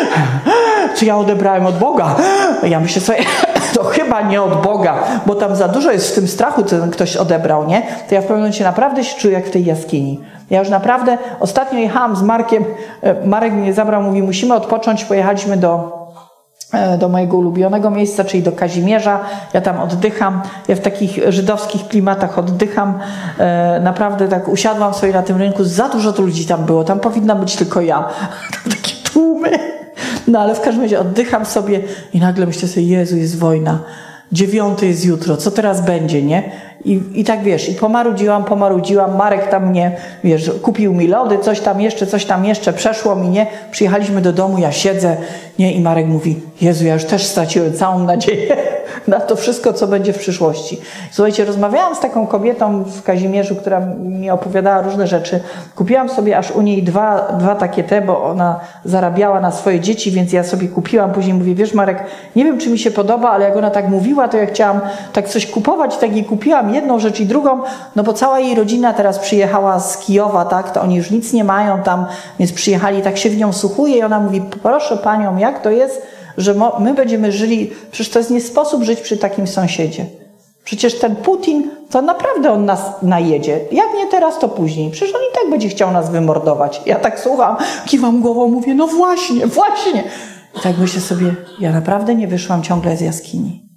czy ja odebrałem od Boga? Ja myślę sobie, to chyba nie od Boga, bo tam za dużo jest w tym strachu, co ktoś odebrał, nie? To ja w pewnym momencie naprawdę się czuję jak w tej jaskini. Ja już naprawdę, ostatnio jechałam z Markiem, Marek mnie zabrał, mówi, musimy odpocząć, pojechaliśmy do, do mojego ulubionego miejsca, czyli do Kazimierza, ja tam oddycham, ja w takich żydowskich klimatach oddycham, naprawdę tak usiadłam sobie na tym rynku, za dużo tu ludzi tam było, tam powinna być tylko ja, tam takie tłumy, no ale w każdym razie oddycham sobie i nagle myślę sobie, Jezu, jest wojna, dziewiąty jest jutro, co teraz będzie, nie? I, I tak wiesz, i pomarudziłam, pomarudziłam, Marek tam mnie, wiesz, kupił mi lody, coś tam jeszcze, coś tam jeszcze, przeszło mi, nie? Przyjechaliśmy do domu, ja siedzę, nie? I Marek mówi, Jezu, ja już też straciłem całą nadzieję na to wszystko, co będzie w przyszłości. Słuchajcie, rozmawiałam z taką kobietą w Kazimierzu, która mi opowiadała różne rzeczy. Kupiłam sobie aż u niej dwa, dwa takie te, bo ona zarabiała na swoje dzieci, więc ja sobie kupiłam. Później mówię, wiesz Marek, nie wiem, czy mi się podoba, ale jak ona tak mówiła, to ja chciałam tak coś kupować i tak jej kupiłam jedną rzecz i drugą, no bo cała jej rodzina teraz przyjechała z Kijowa, tak, to oni już nic nie mają tam, więc przyjechali, tak się w nią słuchuje i ona mówi, proszę panią, jak to jest, że my będziemy żyli, przecież to jest nie sposób żyć przy takim sąsiedzie. Przecież ten Putin, to naprawdę on nas najedzie. Jak nie teraz, to później. Przecież on i tak będzie chciał nas wymordować. Ja tak słucham, kiwam głową, mówię, no właśnie, właśnie. I tak myślę sobie, ja naprawdę nie wyszłam ciągle z jaskini.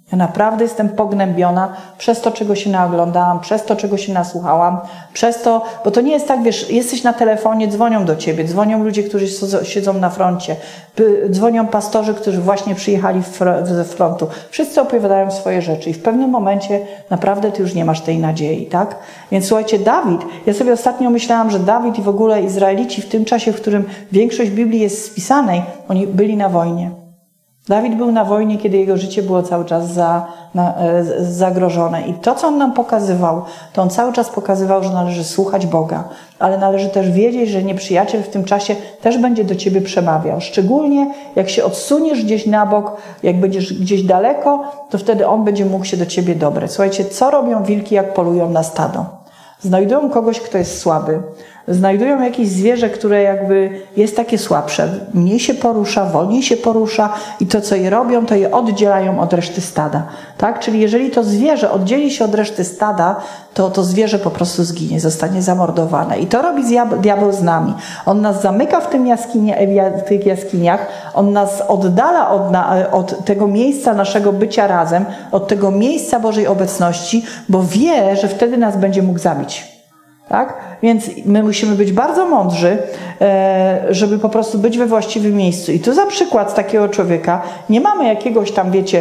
Ja naprawdę jestem pognębiona przez to, czego się naoglądałam, przez to, czego się nasłuchałam, przez to, bo to nie jest tak, wiesz, jesteś na telefonie, dzwonią do ciebie, dzwonią ludzie, którzy siedzą na froncie, dzwonią pastorzy, którzy właśnie przyjechali ze frontu. Wszyscy opowiadają swoje rzeczy i w pewnym momencie naprawdę ty już nie masz tej nadziei, tak? Więc słuchajcie, Dawid, ja sobie ostatnio myślałam, że Dawid i w ogóle Izraelici w tym czasie, w którym większość Biblii jest spisanej, oni byli na wojnie. Dawid był na wojnie, kiedy jego życie było cały czas za, na, e, zagrożone. I to, co on nam pokazywał, to on cały czas pokazywał, że należy słuchać Boga, ale należy też wiedzieć, że nieprzyjaciel w tym czasie też będzie do ciebie przemawiał. Szczególnie jak się odsuniesz gdzieś na bok, jak będziesz gdzieś daleko, to wtedy on będzie mógł się do ciebie dobrać. Słuchajcie, co robią wilki, jak polują na stado? Znajdują kogoś, kto jest słaby. Znajdują jakieś zwierzę, które jakby jest takie słabsze. Mniej się porusza, wolniej się porusza i to, co je robią, to je oddzielają od reszty stada. Tak? Czyli jeżeli to zwierzę oddzieli się od reszty stada, to to zwierzę po prostu zginie, zostanie zamordowane. I to robi diabeł z nami. On nas zamyka w, tym jaskinie, w tych jaskiniach, on nas oddala od, od tego miejsca naszego bycia razem, od tego miejsca Bożej obecności, bo wie, że wtedy nas będzie mógł zabić. Tak? Więc my musimy być bardzo mądrzy, żeby po prostu być we właściwym miejscu. I tu za przykład takiego człowieka nie mamy jakiegoś tam, wiecie,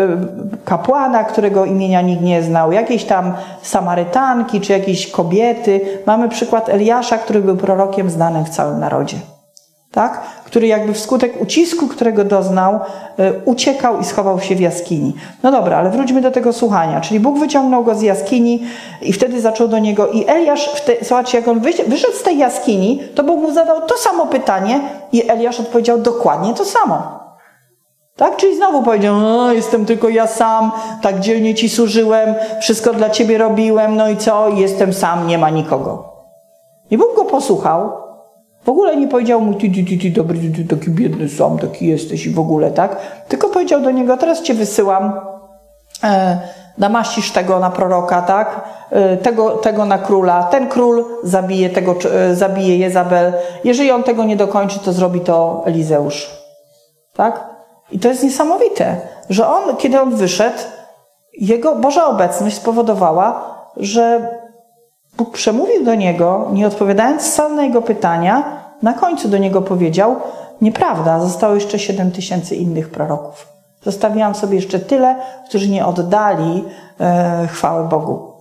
kapłana, którego imienia nikt nie znał, jakiejś tam Samarytanki, czy jakiejś kobiety. Mamy przykład Eliasza, który był prorokiem znanym w całym narodzie. Tak? Który jakby wskutek ucisku, którego doznał, uciekał i schował się w jaskini. No dobra, ale wróćmy do tego słuchania. Czyli Bóg wyciągnął go z jaskini i wtedy zaczął do niego. I Eliasz, zobaczcie, jak on wyszedł z tej jaskini, to Bóg mu zadał to samo pytanie i Eliasz odpowiedział dokładnie to samo. Tak? Czyli znowu powiedział, no jestem tylko ja sam, tak dzielnie ci służyłem, wszystko dla ciebie robiłem, no i co? Jestem sam, nie ma nikogo. I Bóg go posłuchał. W ogóle nie powiedział mu, ty, ty, ty, ty dobry, ty, ty taki biedny sam, taki jesteś i w ogóle, tak? Tylko powiedział do niego, teraz cię wysyłam, e, namaścisz tego na proroka, tak? E, tego, tego na króla. Ten król zabije, tego, e, zabije Jezabel. Jeżeli on tego nie dokończy, to zrobi to Elizeusz. Tak? I to jest niesamowite, że on, kiedy on wyszedł, jego Boża obecność spowodowała, że Bóg przemówił do niego, nie odpowiadając sam na jego pytania, na końcu do niego powiedział, nieprawda, zostało jeszcze siedem tysięcy innych proroków. Zostawiłam sobie jeszcze tyle, którzy nie oddali e, chwały Bogu.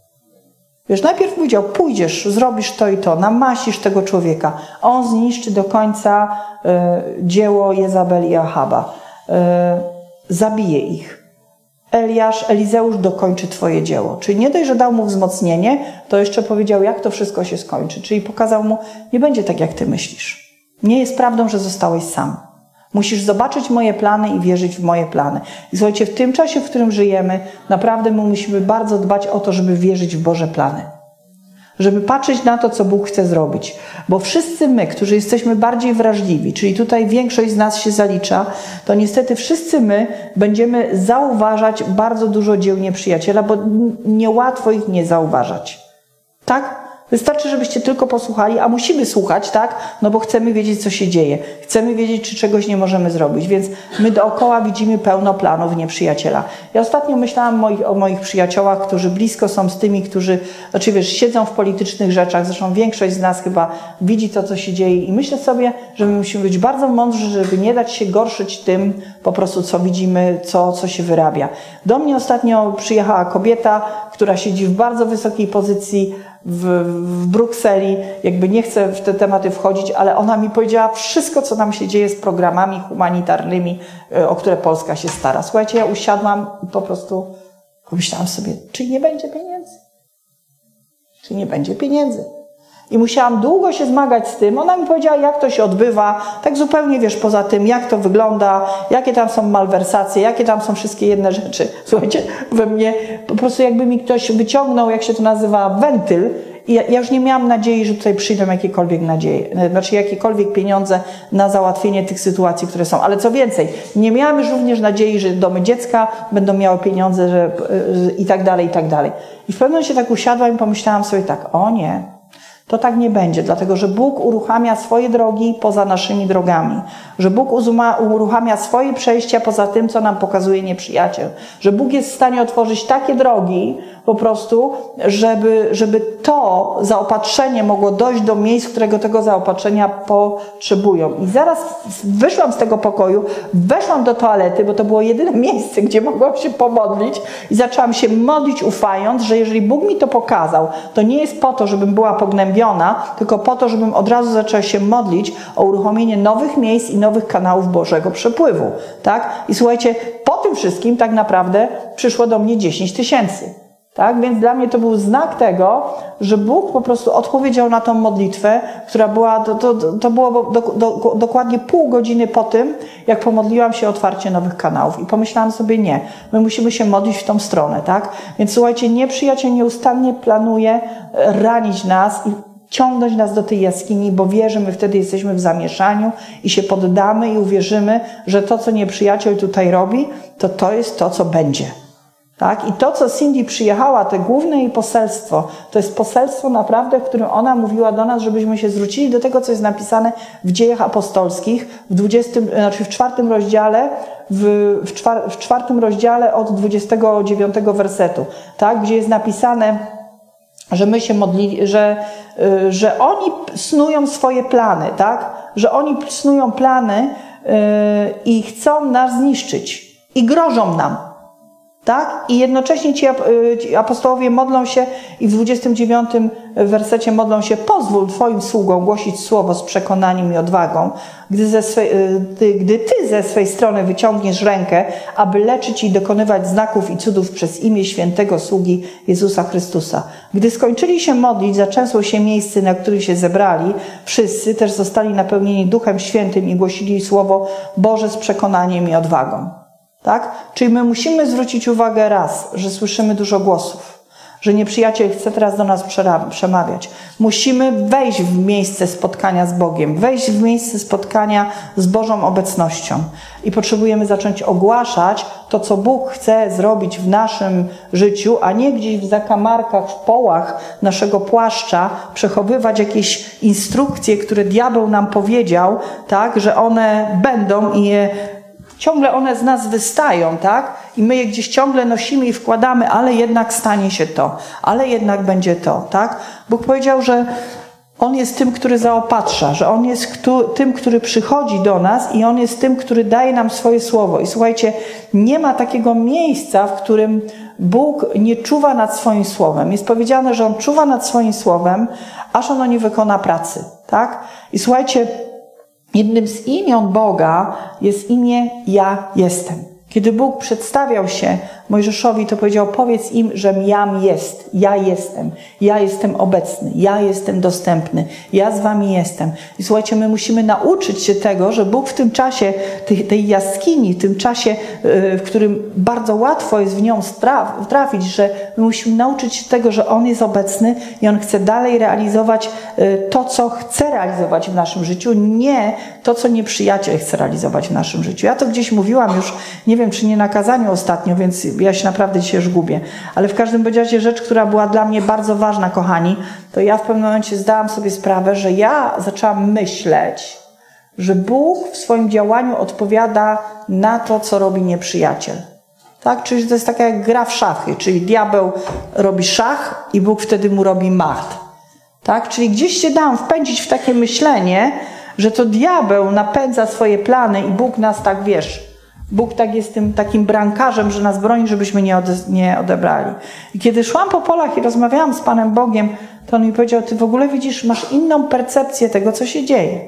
Wiesz, najpierw powiedział, pójdziesz, zrobisz to i to, namaścisz tego człowieka. On zniszczy do końca e, dzieło Jezabeli i Ahaba. E, zabije ich. Eliasz, Elizeusz dokończy twoje dzieło. Czyli nie dość, że dał mu wzmocnienie, to jeszcze powiedział, jak to wszystko się skończy. Czyli pokazał mu, nie będzie tak, jak ty myślisz. Nie jest prawdą, że zostałeś sam. Musisz zobaczyć moje plany i wierzyć w moje plany. I słuchajcie, w tym czasie, w którym żyjemy, naprawdę my musimy bardzo dbać o to, żeby wierzyć w Boże plany. Żeby patrzeć na to, co Bóg chce zrobić. Bo wszyscy my, którzy jesteśmy bardziej wrażliwi, czyli tutaj większość z nas się zalicza, to niestety wszyscy my będziemy zauważać bardzo dużo dzieł nieprzyjaciela, bo niełatwo ich nie zauważać. Tak? Wystarczy, żebyście tylko posłuchali, a musimy słuchać, tak? No bo chcemy wiedzieć, co się dzieje. Chcemy wiedzieć, czy czegoś nie możemy zrobić. Więc my dookoła widzimy pełno planów nieprzyjaciela. Ja ostatnio myślałam moich, o moich przyjaciołach, którzy blisko są z tymi, którzy, znaczy wiesz, siedzą w politycznych rzeczach. Zresztą większość z nas chyba widzi to, co się dzieje. I myślę sobie, że my musimy być bardzo mądrzy, żeby nie dać się gorszyć tym, po prostu, co widzimy, co, co się wyrabia. Do mnie ostatnio przyjechała kobieta, która siedzi w bardzo wysokiej pozycji w, w Brukseli, jakby nie chcę w te tematy wchodzić, ale ona mi powiedziała wszystko, co nam się dzieje z programami humanitarnymi, o które Polska się stara. Słuchajcie, ja usiadłam i po prostu pomyślałam sobie, czy nie będzie pieniędzy? Czy nie będzie pieniędzy? I musiałam długo się zmagać z tym. Ona mi powiedziała, jak to się odbywa, tak zupełnie, wiesz, poza tym, jak to wygląda, jakie tam są malwersacje, jakie tam są wszystkie jedne rzeczy. Słuchajcie, we mnie po prostu jakby mi ktoś wyciągnął, jak się to nazywa, wentyl. I ja, ja już nie miałam nadziei, że tutaj przyjdą jakiekolwiek nadzieje, znaczy jakiekolwiek pieniądze na załatwienie tych sytuacji, które są. Ale co więcej, nie miałam już również nadziei, że domy dziecka będą miały pieniądze, że, i tak dalej, i tak dalej. I w pewnym momencie tak usiadłam i pomyślałam sobie tak, o nie, To tak nie będzie, dlatego że Bóg uruchamia swoje drogi poza naszymi drogami. Że Bóg uruchamia swoje przejścia poza tym, co nam pokazuje nieprzyjaciel. Że Bóg jest w stanie otworzyć takie drogi po prostu, żeby, żeby to zaopatrzenie mogło dojść do miejsc, którego tego zaopatrzenia potrzebują. I zaraz wyszłam z tego pokoju, weszłam do toalety, bo to było jedyne miejsce, gdzie mogłam się pomodlić i zaczęłam się modlić, ufając, że jeżeli Bóg mi to pokazał, to nie jest po to, żebym była pognębiona, tylko po to, żebym od razu zaczęła się modlić o uruchomienie nowych miejsc i nowych kanałów Bożego przepływu. Tak? I słuchajcie, po tym wszystkim tak naprawdę przyszło do mnie dziesięć tysięcy. Tak? Więc dla mnie to był znak tego, że Bóg po prostu odpowiedział na tą modlitwę, która była, to, to, to było do, do, dokładnie pół godziny po tym, jak pomodliłam się o otwarcie nowych kanałów. I pomyślałam sobie, nie, my musimy się modlić w tą stronę, tak? Więc słuchajcie, nieprzyjaciel nieustannie planuje ranić nas i ciągnąć nas do tej jaskini, bo wie, że my wtedy jesteśmy w zamieszaniu i się poddamy i uwierzymy, że to, co nieprzyjaciel tutaj robi, to to jest to, co będzie. Tak? I to, co Cindy przyjechała, to główne jej poselstwo, to jest poselstwo naprawdę, w którym ona mówiła do nas, żebyśmy się zwrócili do tego, co jest napisane w Dziejach Apostolskich, w dwudziestym, znaczy w czwartym rozdziale, w, w, czwar, w czwartym rozdziale od dwudziestego dziewiątego wersetu, tak? Gdzie jest napisane, że my się modlili, że, że oni snują swoje plany, tak? Że oni snują plany yy, i chcą nas zniszczyć i grożą nam. Tak? I jednocześnie ci apostołowie modlą się i w dwudziestym dziewiątym wersecie modlą się: pozwól Twoim sługom głosić słowo z przekonaniem i odwagą, gdy, ze swej, gdy Ty ze swej strony wyciągniesz rękę, aby leczyć i dokonywać znaków i cudów przez imię świętego sługi Jezusa Chrystusa. Gdy skończyli się modlić, zaczęsło się miejsce, na którym się zebrali. Wszyscy też zostali napełnieni Duchem Świętym i głosili słowo Boże z przekonaniem i odwagą. Tak? Czyli my musimy zwrócić uwagę raz, że słyszymy dużo głosów, że nieprzyjaciel chce teraz do nas przemawiać. Musimy wejść w miejsce spotkania z Bogiem, wejść w miejsce spotkania z Bożą obecnością i potrzebujemy zacząć ogłaszać to, co Bóg chce zrobić w naszym życiu, a nie gdzieś w zakamarkach, w połach naszego płaszcza przechowywać jakieś instrukcje, które diabeł nam powiedział, tak, że one będą i je ciągle one z nas wystają, tak? I my je gdzieś ciągle nosimy i wkładamy, ale jednak stanie się to, ale jednak będzie to, tak? Bóg powiedział, że On jest tym, który zaopatrza, że On jest kto, tym, który przychodzi do nas i On jest tym, który daje nam swoje słowo. I słuchajcie, nie ma takiego miejsca, w którym Bóg nie czuwa nad swoim słowem. Jest powiedziane, że On czuwa nad swoim słowem, aż ono nie wykona pracy, tak? I słuchajcie, jednym z imion Boga jest imię Ja jestem. Kiedy Bóg przedstawiał się Mojżeszowi, to powiedział: powiedz im, że jam jest, ja jestem, ja jestem obecny, ja jestem dostępny, ja z wami jestem. I słuchajcie, my musimy nauczyć się tego, że Bóg w tym czasie, tej, tej jaskini, w tym czasie, w którym bardzo łatwo jest w nią trafić, że my musimy nauczyć się tego, że On jest obecny i On chce dalej realizować to, co chce realizować w naszym życiu, nie to, co nieprzyjaciel chce realizować w naszym życiu. Ja to gdzieś mówiłam już, nie wiem, czy nie na kazaniu ostatnio, więc ja się naprawdę dzisiaj już gubię. Ale w każdym razie rzecz, która była dla mnie bardzo ważna, kochani, to ja w pewnym momencie zdałam sobie sprawę, że ja zaczęłam myśleć, że Bóg w swoim działaniu odpowiada na to, co robi nieprzyjaciel. Tak? Czyli to jest taka jak gra w szachy, czyli diabeł robi szach i Bóg wtedy mu robi mat. Tak? Czyli gdzieś się dałam wpędzić w takie myślenie, że to diabeł napędza swoje plany i Bóg nas tak, wiesz, Bóg tak jest tym takim brankarzem, że nas broni, żebyśmy nie, ode, nie odebrali. I kiedy szłam po polach i rozmawiałam z Panem Bogiem, to On mi powiedział: ty w ogóle widzisz, masz inną percepcję tego, co się dzieje.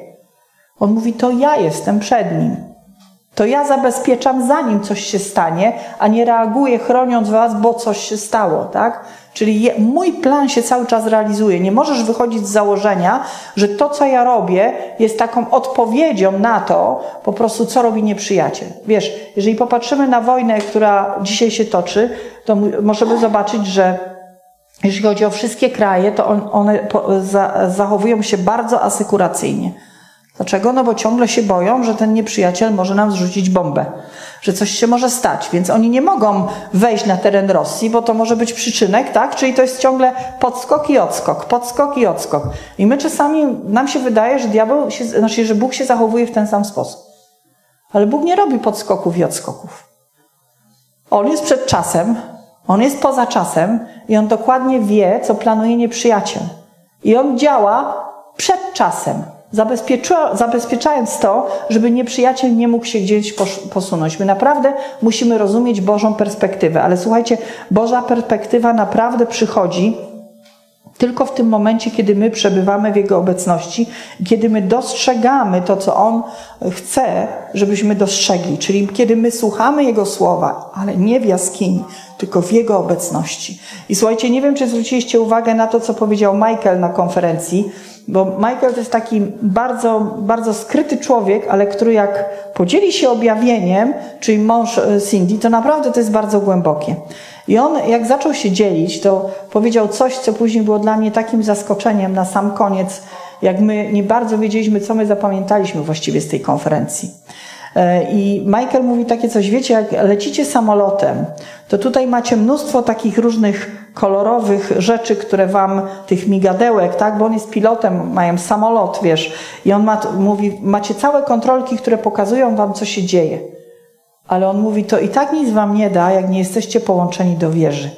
On mówi: to ja jestem przed Nim. To ja zabezpieczam, zanim coś się stanie, a nie reaguję, chroniąc was, bo coś się stało, tak? Czyli je, mój plan się cały czas realizuje. Nie możesz wychodzić z założenia, że to, co ja robię, jest taką odpowiedzią na to, po prostu, co robi nieprzyjaciel. Wiesz, jeżeli popatrzymy na wojnę, która dzisiaj się toczy, to możemy zobaczyć, że jeśli chodzi o wszystkie kraje, to on, one po, za, zachowują się bardzo asekuracyjnie. Dlaczego? No bo ciągle się boją, że ten nieprzyjaciel może nam zrzucić bombę, że coś się może stać, więc oni nie mogą wejść na teren Rosji, bo to może być przyczynek, tak? Czyli to jest ciągle podskok i odskok, podskok i odskok. I my czasami, nam się wydaje, że diabeł, się, znaczy, że Bóg się zachowuje w ten sam sposób. Ale Bóg nie robi podskoków i odskoków. On jest przed czasem, on jest poza czasem i on dokładnie wie, co planuje nieprzyjaciel. I on działa przed czasem, zabezpieczając to, żeby nieprzyjaciel nie mógł się gdzieś posunąć. My naprawdę musimy rozumieć Bożą perspektywę. Ale słuchajcie, Boża perspektywa naprawdę przychodzi tylko w tym momencie, kiedy my przebywamy w Jego obecności i kiedy my dostrzegamy to, co On chce, żebyśmy dostrzegli. Czyli kiedy my słuchamy Jego słowa, ale nie w jaskini, tylko w Jego obecności. I słuchajcie, nie wiem, czy zwróciliście uwagę na to, co powiedział Michael na konferencji, bo Michael to jest taki bardzo, bardzo skryty człowiek, ale który jak podzieli się objawieniem, czyli mąż Cindy, to naprawdę to jest bardzo głębokie. I on, jak zaczął się dzielić, to powiedział coś, co później było dla mnie takim zaskoczeniem na sam koniec, jak my nie bardzo wiedzieliśmy, co my zapamiętaliśmy właściwie z tej konferencji. I Michael mówi takie coś, wiecie, jak lecicie samolotem, to tutaj macie mnóstwo takich różnych kolorowych rzeczy, które wam, tych migadełek, tak, bo on jest pilotem, mają samolot, wiesz, i on ma, mówi, macie całe kontrolki, które pokazują wam, co się dzieje. Ale on mówi, to i tak nic wam nie da, jak nie jesteście połączeni do wieży.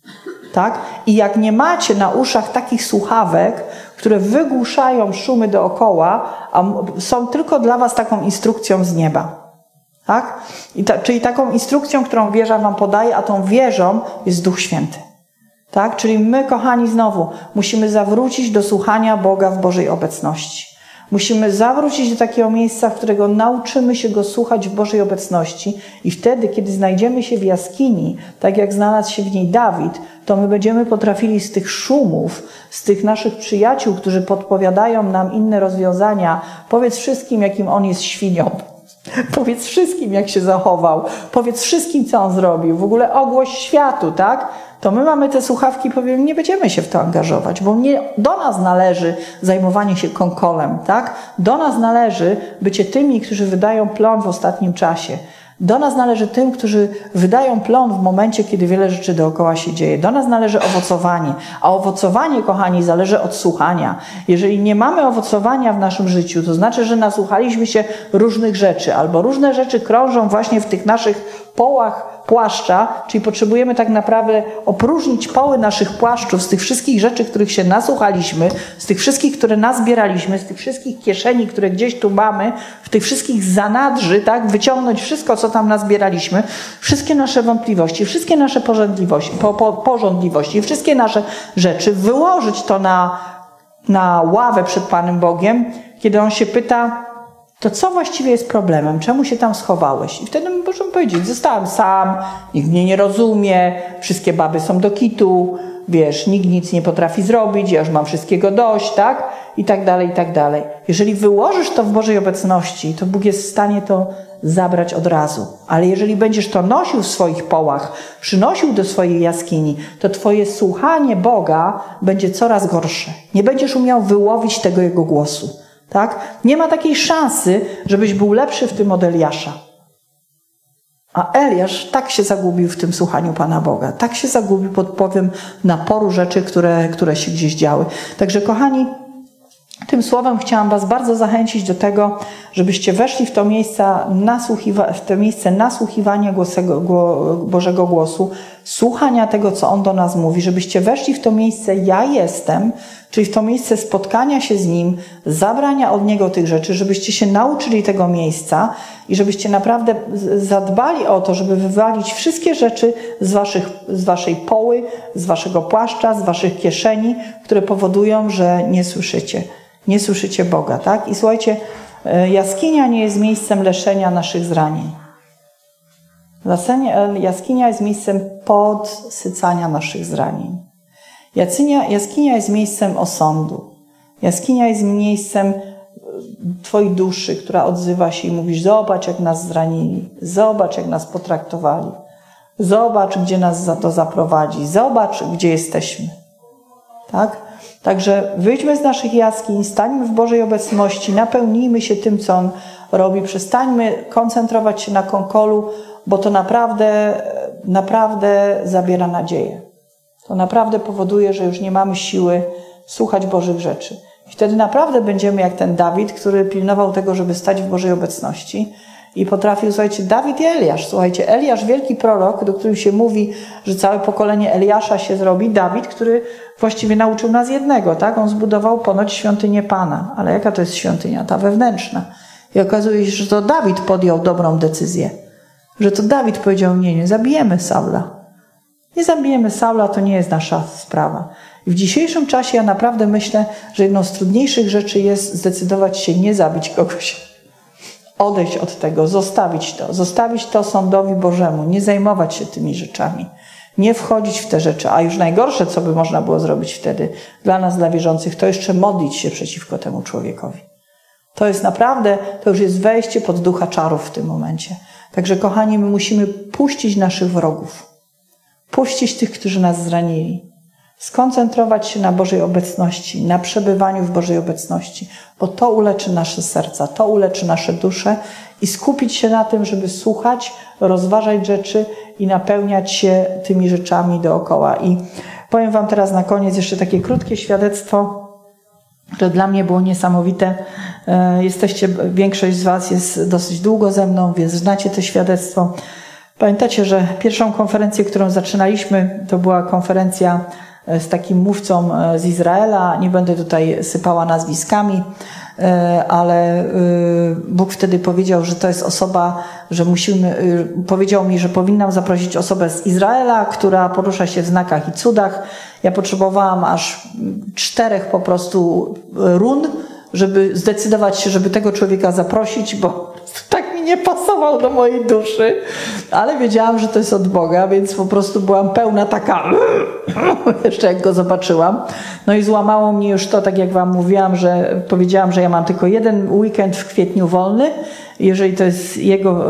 Tak? I jak nie macie na uszach takich słuchawek, które wygłuszają szumy dookoła, a są tylko dla was taką instrukcją z nieba. Tak? I ta, czyli taką instrukcją, którą wieża wam podaje, a tą wieżą jest Duch Święty. Tak? Czyli my, kochani, znowu musimy zawrócić do słuchania Boga w Bożej obecności. Musimy zawrócić do takiego miejsca, w którego nauczymy się Go słuchać w Bożej obecności i wtedy, kiedy znajdziemy się w jaskini, tak jak znalazł się w niej Dawid, to my będziemy potrafili z tych szumów, z tych naszych przyjaciół, którzy podpowiadają nam inne rozwiązania, powiedz wszystkim, jakim on jest świnią. Powiedz wszystkim, jak się zachował. Powiedz wszystkim, co on zrobił. W ogóle ogłoś światu, tak? To my mamy te słuchawki i powiem, nie będziemy się w to angażować, bo nie do nas należy zajmowanie się konkolem, tak? Do nas należy bycie tymi, którzy wydają plon w ostatnim czasie. Do nas należy tym, którzy wydają plon w momencie, kiedy wiele rzeczy dookoła się dzieje. Do nas należy owocowanie, a owocowanie, kochani, zależy od słuchania. Jeżeli nie mamy owocowania w naszym życiu, to znaczy, że nasłuchaliśmy się różnych rzeczy, albo różne rzeczy krążą właśnie w tych naszych połach płaszcza, czyli potrzebujemy tak naprawdę opróżnić poły naszych płaszczów z tych wszystkich rzeczy, których się nasłuchaliśmy, z tych wszystkich, które nazbieraliśmy, z tych wszystkich kieszeni, które gdzieś tu mamy, w tych wszystkich zanadrzy, tak, wyciągnąć wszystko, co tam nazbieraliśmy, wszystkie nasze wątpliwości, wszystkie nasze porządliwości, po, po, porządliwości, wszystkie nasze rzeczy, wyłożyć to na, na ławę przed Panem Bogiem, kiedy On się pyta, to co właściwie jest problemem? Czemu się tam schowałeś? I wtedy możemy powiedzieć, zostałem sam, nikt mnie nie rozumie, wszystkie baby są do kitu, wiesz, nikt nic nie potrafi zrobić, ja już mam wszystkiego dość, tak? I tak dalej, i tak dalej. Jeżeli wyłożysz to w Bożej obecności, to Bóg jest w stanie to zabrać od razu. Ale jeżeli będziesz to nosił w swoich połach, przynosił do swojej jaskini, to twoje słuchanie Boga będzie coraz gorsze. Nie będziesz umiał wyłowić tego Jego głosu. Tak? Nie ma takiej szansy, żebyś był lepszy w tym od Eliasza. A Eliasz tak się zagubił w tym słuchaniu Pana Boga. Tak się zagubił pod wpływem naporu rzeczy, które, które się gdzieś działy. Także kochani, tym słowem chciałam was bardzo zachęcić do tego, żebyście weszli w to miejsce, nasłuchiwa- w to miejsce nasłuchiwania głosego, gło, Bożego głosu, słuchania tego, co On do nas mówi, żebyście weszli w to miejsce ja jestem, czyli w to miejsce spotkania się z Nim, zabrania od Niego tych rzeczy, żebyście się nauczyli tego miejsca i żebyście naprawdę zadbali o to, żeby wywalić wszystkie rzeczy z, waszych, z waszej poły, z waszego płaszcza, z waszych kieszeni, które powodują, że nie słyszycie. Nie słyszycie Boga, tak? I słuchajcie, jaskinia nie jest miejscem leczenia naszych zranień. Jaskinia jest miejscem podsycania naszych zranień. Jaskinia, jaskinia jest miejscem osądu. Jaskinia jest miejscem twojej duszy, która odzywa się i mówisz, zobacz, jak nas zranili, zobacz, jak nas potraktowali, zobacz, gdzie nas za to zaprowadzi, zobacz, gdzie jesteśmy. Tak? Także wyjdźmy z naszych jaskiń, stańmy w Bożej obecności, napełnijmy się tym, co On robi, przestańmy koncentrować się na konkolu, bo to naprawdę, naprawdę zabiera nadzieję. To naprawdę powoduje, że już nie mamy siły słuchać Bożych rzeczy. I wtedy naprawdę będziemy jak ten Dawid, który pilnował tego, żeby stać w Bożej obecności i potrafił, słuchajcie, Dawid i Eliasz. Słuchajcie, Eliasz, wielki prorok, do którym się mówi, że całe pokolenie Eliasza się zrobi. Dawid, który właściwie nauczył nas jednego, tak? On zbudował ponoć świątynię Pana. Ale jaka to jest świątynia? Ta wewnętrzna. I okazuje się, że to Dawid podjął dobrą decyzję. Że to Dawid powiedział, nie, nie zabijemy Saula. Nie zabijemy Saula, to nie jest nasza sprawa. I w dzisiejszym czasie ja naprawdę myślę, że jedną z trudniejszych rzeczy jest zdecydować się nie zabić kogoś. Odejść od tego, zostawić to. Zostawić to sądowi Bożemu. Nie zajmować się tymi rzeczami. Nie wchodzić w te rzeczy. A już najgorsze, co by można było zrobić wtedy dla nas, dla wierzących, to jeszcze modlić się przeciwko temu człowiekowi. To jest naprawdę, to już jest wejście pod ducha czarów w tym momencie. Także kochani, my musimy puścić naszych wrogów. Puścić tych, którzy nas zranili. Skoncentrować się na Bożej obecności, na przebywaniu w Bożej obecności, bo to uleczy nasze serca, to uleczy nasze dusze i skupić się na tym, żeby słuchać, rozważać rzeczy i napełniać się tymi rzeczami dookoła. I powiem wam teraz na koniec jeszcze takie krótkie świadectwo, które dla mnie było niesamowite. Jesteście, większość z was jest dosyć długo ze mną, więc znacie to świadectwo. Pamiętacie, że pierwszą konferencję, którą zaczynaliśmy, to była konferencja z takim mówcą z Izraela. Nie będę tutaj sypała nazwiskami, ale Bóg wtedy powiedział, że to jest osoba, że musimy, powiedział mi, że powinnam zaprosić osobę z Izraela, która porusza się w znakach i cudach. Ja potrzebowałam aż czterech po prostu run, żeby zdecydować się, żeby tego człowieka zaprosić, bo tak mi nie pasował do mojej duszy, ale wiedziałam, że to jest od Boga, więc po prostu byłam pełna taka jeszcze jak go zobaczyłam. No i złamało mnie już to, tak jak wam mówiłam, że powiedziałam, że ja mam tylko jeden weekend w kwietniu wolny, jeżeli to jest jego,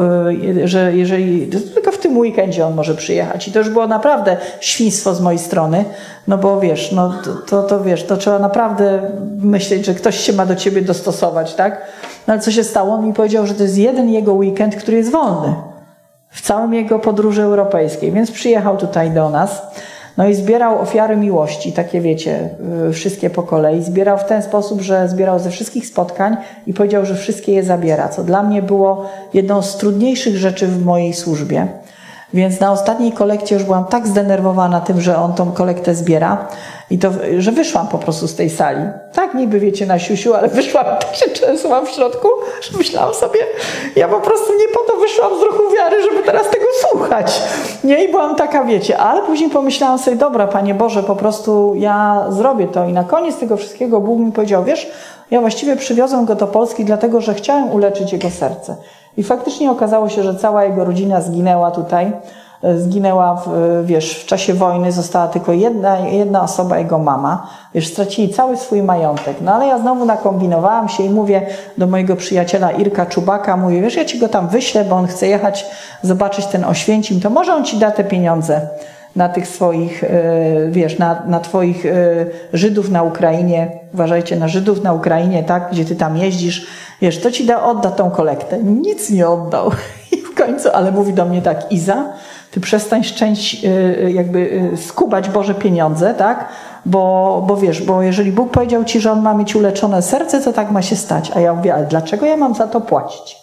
że jeżeli tylko w tym weekendzie on może przyjechać. I to już było naprawdę świństwo z mojej strony, no bo wiesz, no to, to, to wiesz, to trzeba naprawdę myśleć, że ktoś się ma do ciebie dostosować, tak? No ale co się stało? On mi powiedział, że to jest jeden jego weekend, który jest wolny w całym jego podróży europejskiej, więc przyjechał tutaj do nas. No i zbierał ofiary miłości, takie wiecie, wszystkie po kolei. Zbierał w ten sposób, że zbierał ze wszystkich spotkań i powiedział, że wszystkie je zabiera, co dla mnie było jedną z trudniejszych rzeczy w mojej służbie. Więc na ostatniej kolekcie już byłam tak zdenerwowana tym, że on tą kolektę zbiera i to, że wyszłam po prostu z tej sali. Tak niby wiecie na siusiu, ale wyszłam, tak się trzęsłam w środku, że myślałam sobie, ja po prostu nie po to wyszłam z ruchu wiary, żeby teraz tego słuchać. Nie, i byłam taka, wiecie, ale później pomyślałam sobie, dobra, Panie Boże, po prostu ja zrobię to. I na koniec tego wszystkiego Bóg mi powiedział, wiesz, ja właściwie przywiozłem go do Polski, dlatego że chciałem uleczyć jego serce. I faktycznie okazało się, że cała jego rodzina zginęła tutaj. Zginęła, w, wiesz, w czasie wojny, została tylko jedna, jedna osoba, jego mama. Wiesz, stracili cały swój majątek. No ale ja znowu nakombinowałam się i mówię do mojego przyjaciela Irka Czubaka, mówię, wiesz, ja ci go tam wyślę, bo on chce jechać, zobaczyć ten Oświęcim, to może on ci da te pieniądze na tych swoich, wiesz, na, na twoich Żydów na Ukrainie. Uważajcie, na Żydów na Ukrainie, tak, gdzie ty tam jeździsz. Wiesz, to ci da, odda tą kolektę. Nic nie oddał. I w końcu, ale mówi do mnie tak, Iza, ty przestań szczęść, jakby skubać Boże pieniądze, tak? Bo, bo wiesz, bo jeżeli Bóg powiedział ci, że On ma mieć uleczone serce, to tak ma się stać. A ja mówię, ale dlaczego ja mam za to płacić?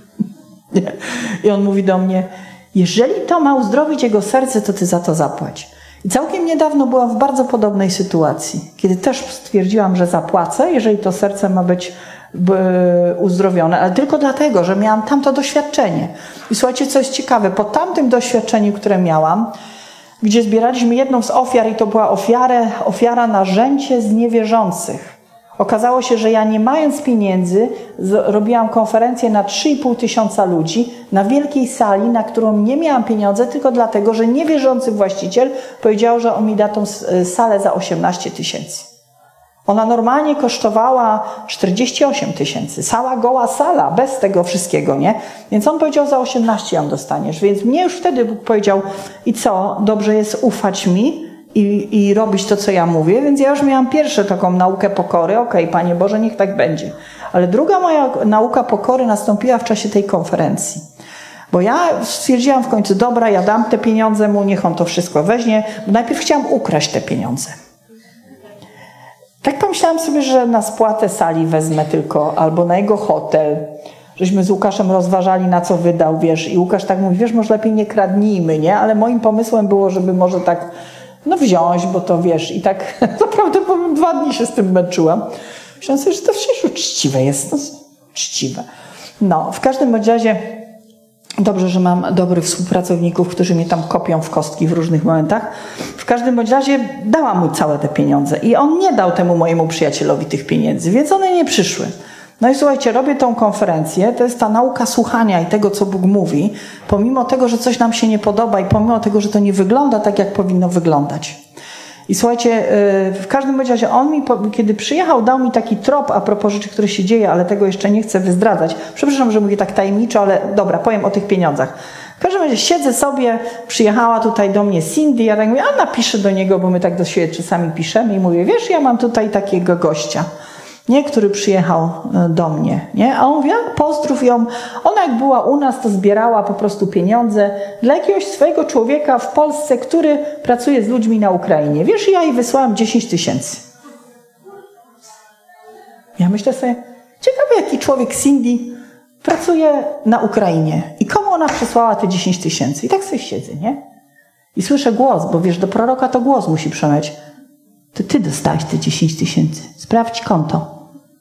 Nie. I on mówi do mnie, jeżeli to ma uzdrowić jego serce, to ty za to zapłać. I całkiem niedawno byłam w bardzo podobnej sytuacji, kiedy też stwierdziłam, że zapłacę, jeżeli to serce ma być uzdrowione, ale tylko dlatego, że miałam tamto doświadczenie. I słuchajcie, co jest ciekawe, po tamtym doświadczeniu, które miałam, gdzie zbieraliśmy jedną z ofiar i to była ofiarę, ofiara na rzęcie z niewierzących. Okazało się, że ja nie mając pieniędzy, robiłam konferencję na trzy i pół tysiąca ludzi na wielkiej sali, na którą nie miałam pieniądze, tylko dlatego, że niewierzący właściciel powiedział, że on mi da tą salę za osiemnaście tysięcy. Ona normalnie kosztowała czterdzieści osiem tysięcy. Cała goła sala, bez tego wszystkiego, nie? Więc on powiedział, za osiemnaście ją dostaniesz. Więc mnie już wtedy Bóg powiedział, i co? Dobrze jest ufać mi i, i robić to, co ja mówię, więc ja już miałam pierwszą taką naukę pokory, okej, okay, Panie Boże, niech tak będzie. Ale druga moja nauka pokory nastąpiła w czasie tej konferencji. Bo ja stwierdziłam w końcu, dobra, ja dam te pieniądze mu, niech on to wszystko weźmie, bo najpierw chciałam ukraść te pieniądze. Tak pomyślałam sobie, że na spłatę sali wezmę tylko, albo na jego hotel. Żeśmy z Łukaszem rozważali, na co wydał, wiesz, i Łukasz tak mówi, wiesz, może lepiej nie kradnijmy, nie? Ale moim pomysłem było, żeby może tak, no wziąć, bo to wiesz, i tak naprawdę powiem, dwa dni się z tym męczyłam. Myślałam sobie, że to przecież uczciwe jest, no, uczciwe. No, w każdym razie dobrze, że mam dobrych współpracowników, którzy mnie tam kopią w kostki w różnych momentach. W każdym bądź razie dałam mu całe te pieniądze i on nie dał temu mojemu przyjacielowi tych pieniędzy, więc one nie przyszły. No i słuchajcie, robię tą konferencję, to jest ta nauka słuchania i tego, co Bóg mówi, pomimo tego, że coś nam się nie podoba i pomimo tego, że to nie wygląda tak, jak powinno wyglądać. I słuchajcie, w każdym razie on mi, kiedy przyjechał, dał mi taki trop a propos rzeczy, które się dzieje, ale tego jeszcze nie chcę wyzdradzać. Przepraszam, że mówię tak tajemniczo, ale dobra, powiem o tych pieniądzach. W każdym razie siedzę sobie, przyjechała tutaj do mnie Cindy, ja tak mówię, a napiszę do niego, bo my tak do siebie czasami piszemy i mówię, wiesz, ja mam tutaj takiego gościa, nie, który przyjechał do mnie, nie? A on mówi, a pozdrów ją. Ona jak była u nas, to zbierała po prostu pieniądze dla jakiegoś swojego człowieka w Polsce, który pracuje z ludźmi na Ukrainie. Wiesz, ja jej wysłałam dziesięć tysięcy. Ja myślę sobie, ciekawe jaki człowiek Cindy pracuje na Ukrainie i komu ona przesłała te dziesięć tysięcy. I tak sobie siedzę, nie? I słyszę głos, bo wiesz, do proroka to głos musi przemyć. To ty dostałeś te dziesięć tysięcy. Sprawdź konto.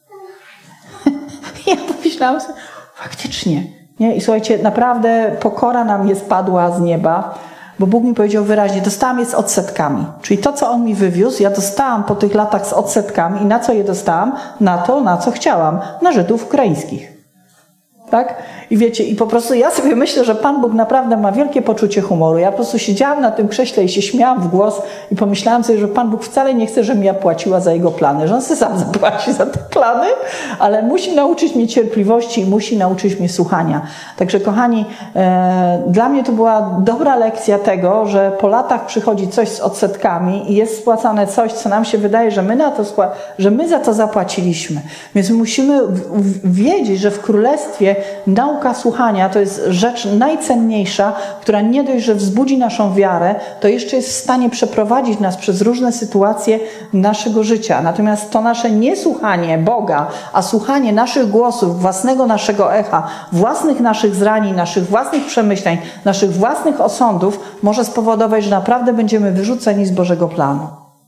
Ja pomyślałam sobie, faktycznie. Nie? I słuchajcie, naprawdę pokora na mnie spadła z nieba, bo Bóg mi powiedział wyraźnie, dostałam je z odsetkami. Czyli to, co On mi wywiózł, ja dostałam po tych latach z odsetkami. I na co je dostałam? Na to, na co chciałam. Na Żydów ukraińskich. Tak? I wiecie, i po prostu ja sobie myślę, że Pan Bóg naprawdę ma wielkie poczucie humoru. Ja po prostu siedziałam na tym krześle i się śmiałam w głos i pomyślałam sobie, że Pan Bóg wcale nie chce, żebym ja płaciła za Jego plany, że On sobie sam zapłaci za te plany, ale musi nauczyć mnie cierpliwości i musi nauczyć mnie słuchania. Także kochani, e, dla mnie to była dobra lekcja tego, że po latach przychodzi coś z odsetkami i jest spłacane coś, co nam się wydaje, że my, na to spła- że my za to zapłaciliśmy. Więc musimy w- w- wiedzieć, że w Królestwie nauka słuchania to jest rzecz najcenniejsza, która nie dość, że wzbudzi naszą wiarę, to jeszcze jest w stanie przeprowadzić nas przez różne sytuacje naszego życia. Natomiast to nasze niesłuchanie Boga, a słuchanie naszych głosów, własnego naszego echa, własnych naszych zranień, naszych własnych przemyśleń, naszych własnych osądów może spowodować, że naprawdę będziemy wyrzuceni z Bożego planu.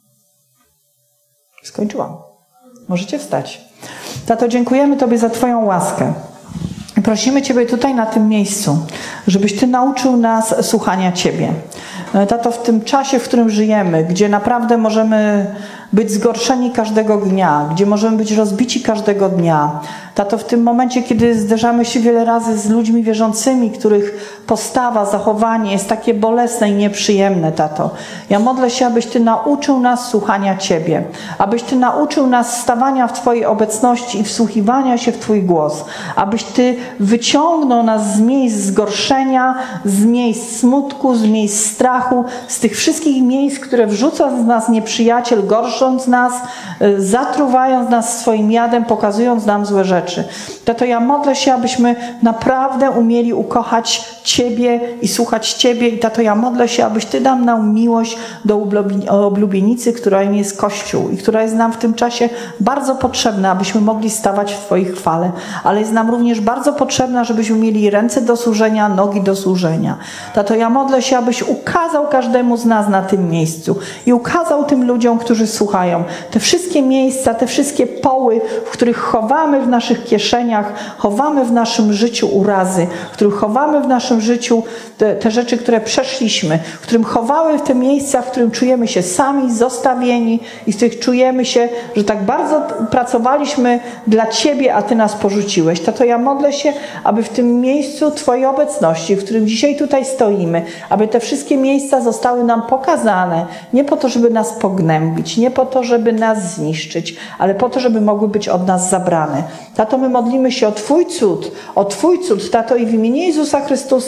Skończyłam. Możecie wstać. Tato, dziękujemy Tobie za Twoją łaskę. Prosimy Ciebie tutaj na tym miejscu, żebyś Ty nauczył nas słuchania Ciebie. Tato, w tym czasie, w którym żyjemy, gdzie naprawdę możemy być zgorszeni każdego dnia, gdzie możemy być rozbici każdego dnia. Tato, w tym momencie, kiedy zderzamy się wiele razy z ludźmi wierzącymi, których postawa, zachowanie jest takie bolesne i nieprzyjemne, Tato. Ja modlę się, abyś Ty nauczył nas słuchania Ciebie, abyś Ty nauczył nas stawania w Twojej obecności i wsłuchiwania się w Twój głos, abyś Ty wyciągnął nas z miejsc zgorszenia, z miejsc smutku, z miejsc strachu, z tych wszystkich miejsc, które wrzuca z nas nieprzyjaciel, gorsząc nas, zatruwając nas swoim jadem, pokazując nam złe rzeczy. Tato, ja modlę się, abyśmy naprawdę umieli ukochać Ciebie i słuchać Ciebie. I Tato, ja modlę się, abyś Ty dał nam miłość do oblubienicy, która jest Kościół i która jest nam w tym czasie bardzo potrzebna, abyśmy mogli stawać w Twojej chwale. Ale jest nam również bardzo potrzebna, żebyśmy mieli ręce do służenia, nogi do służenia. Tato, ja modlę się, abyś ukazał każdemu z nas na tym miejscu i ukazał tym ludziom, którzy słuchają. Te wszystkie miejsca, te wszystkie poły, w których chowamy w naszych kieszeniach, chowamy w naszym życiu urazy, w których chowamy w naszym życiu te, te rzeczy, które przeszliśmy, w którym chowamy w te miejsca, w którym czujemy się sami, zostawieni i w których czujemy się, że tak bardzo pracowaliśmy dla Ciebie, a Ty nas porzuciłeś. Tato, ja modlę się, aby w tym miejscu Twojej obecności, w którym dzisiaj tutaj stoimy, aby te wszystkie miejsca zostały nam pokazane, nie po to, żeby nas pognębić, nie po to, żeby nas zniszczyć, ale po to, żeby mogły być od nas zabrane. Tato, my modlimy się o Twój cud, o Twój cud, Tato, i w imieniu Jezusa Chrystusa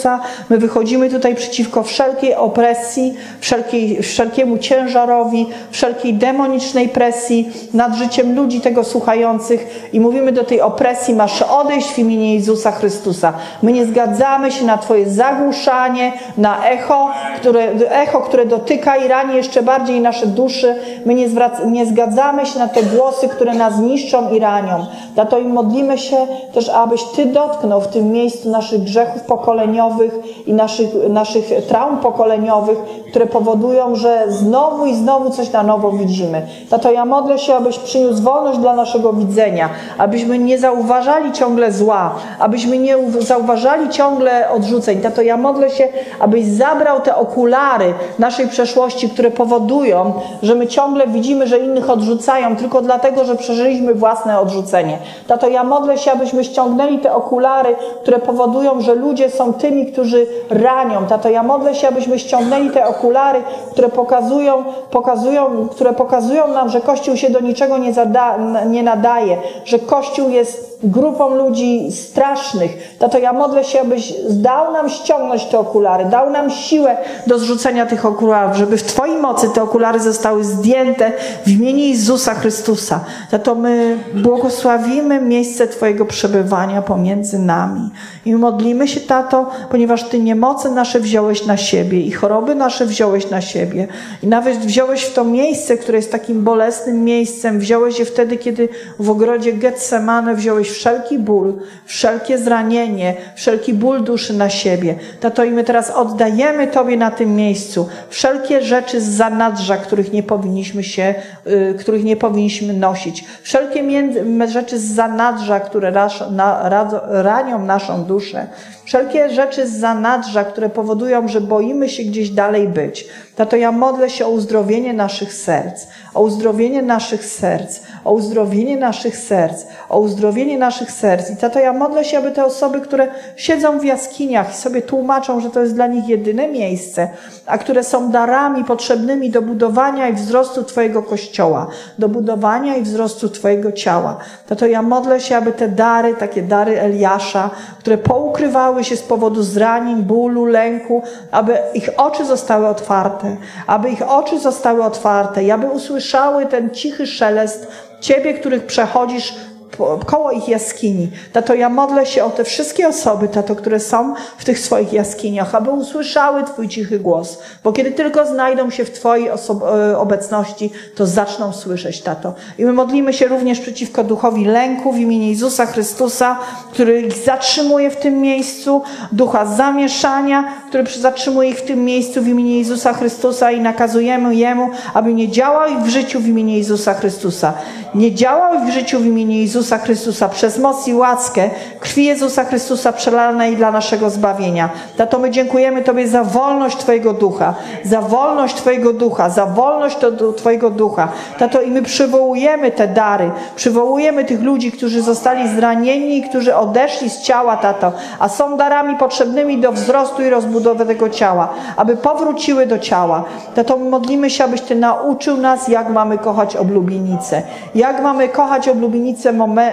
Chrystusa. My wychodzimy tutaj przeciwko wszelkiej opresji, wszelkiej, wszelkiemu ciężarowi, wszelkiej demonicznej presji nad życiem ludzi tego słuchających i mówimy do tej opresji: masz odejść w imieniu Jezusa Chrystusa. My nie zgadzamy się na Twoje zagłuszanie, na echo, które, echo, które dotyka i rani jeszcze bardziej nasze duszy. My nie, zwrac- nie zgadzamy się na te głosy, które nas niszczą i ranią. Dlatego i modlimy się też, abyś Ty dotknął w tym miejscu naszych grzechów pokoleniowych i naszych, naszych traum pokoleniowych, które powodują, że znowu i znowu coś na nowo widzimy. Tato, ja modlę się, abyś przyniósł wolność dla naszego widzenia, abyśmy nie zauważali ciągle zła, abyśmy nie zauważali ciągle odrzuceń. Tato, ja modlę się, abyś zabrał te okulary naszej przeszłości, które powodują, że my ciągle widzimy, że innych odrzucają, tylko dlatego, że przeżyliśmy własne odrzucenie. Tato, ja modlę się, abyśmy ściągnęli te okulary, które powodują, że ludzie są tymi, którzy ranią. Tato, ja modlę się, abyśmy ściągnęli te okulary, które pokazują, pokazują, które pokazują nam, że Kościół się do niczego nie, zada, nie nadaje, że Kościół jest grupą ludzi strasznych. Tato, ja modlę się, abyś dał nam ściągnąć te okulary, dał nam siłę do zrzucenia tych okularów, żeby w Twojej mocy te okulary zostały zdjęte w imieniu Jezusa Chrystusa. Tato, my błogosławimy miejsce Twojego przebywania pomiędzy nami i modlimy się, Tato, ponieważ Ty niemoce nasze wziąłeś na siebie i choroby nasze wziąłeś na siebie i nawet wziąłeś w to miejsce, które jest takim bolesnym miejscem, wziąłeś je wtedy, kiedy w ogrodzie Getsemane wziąłeś wszelki ból, wszelkie zranienie, wszelki ból duszy na siebie. Tato, i my teraz oddajemy Tobie na tym miejscu wszelkie rzeczy z zanadrza, których nie powinniśmy się, y, których nie powinniśmy nosić. Wszelkie między, rzeczy z zanadrza, które raz, na, radzą, ranią naszą duszę. Wszelkie rzeczy z zanadrza, które powodują, że boimy się gdzieś dalej być. Tato, ja modlę się o uzdrowienie naszych serc, o uzdrowienie naszych serc, o uzdrowienie naszych serc, o uzdrowienie naszych serc. I Tato, ja modlę się, aby te osoby, które siedzą w jaskiniach i sobie tłumaczą, że to jest dla nich jedyne miejsce, a które są darami potrzebnymi do budowania i wzrostu Twojego Kościoła, do budowania i wzrostu Twojego ciała. Tato, ja modlę się, aby te dary, takie dary Eliasza, które poukrywały się z powodu zranień, bólu, lęku, aby ich oczy zostały otwarte, aby ich oczy zostały otwarte i aby usłyszały ten cichy szelest Ciebie, których przechodzisz koło ich jaskini. Tato, ja modlę się o te wszystkie osoby, Tato, które są w tych swoich jaskiniach, aby usłyszały Twój cichy głos, bo kiedy tylko znajdą się w Twojej obecności, to zaczną słyszeć, Tato. I my modlimy się również przeciwko duchowi lęku w imieniu Jezusa Chrystusa, który ich zatrzymuje w tym miejscu, ducha zamieszania, który zatrzymuje ich w tym miejscu w imieniu Jezusa Chrystusa i nakazujemy Jemu, aby nie działał ich w życiu w imieniu Jezusa Chrystusa. Nie działał ich w życiu w imieniu Jezusa Chrystusa przez moc i łaskę krwi Jezusa Chrystusa przelanej dla naszego zbawienia. Tato, my dziękujemy Tobie za wolność Twojego ducha, za wolność Twojego ducha, za wolność Twojego ducha. Tato, i my przywołujemy te dary, przywołujemy tych ludzi, którzy zostali zranieni i którzy odeszli z ciała, Tato, a są darami potrzebnymi do wzrostu i rozbudowy tego ciała, aby powróciły do ciała. Tato, modlimy się, abyś Ty nauczył nas, jak mamy kochać oblubienicę, jak mamy kochać oblubienicę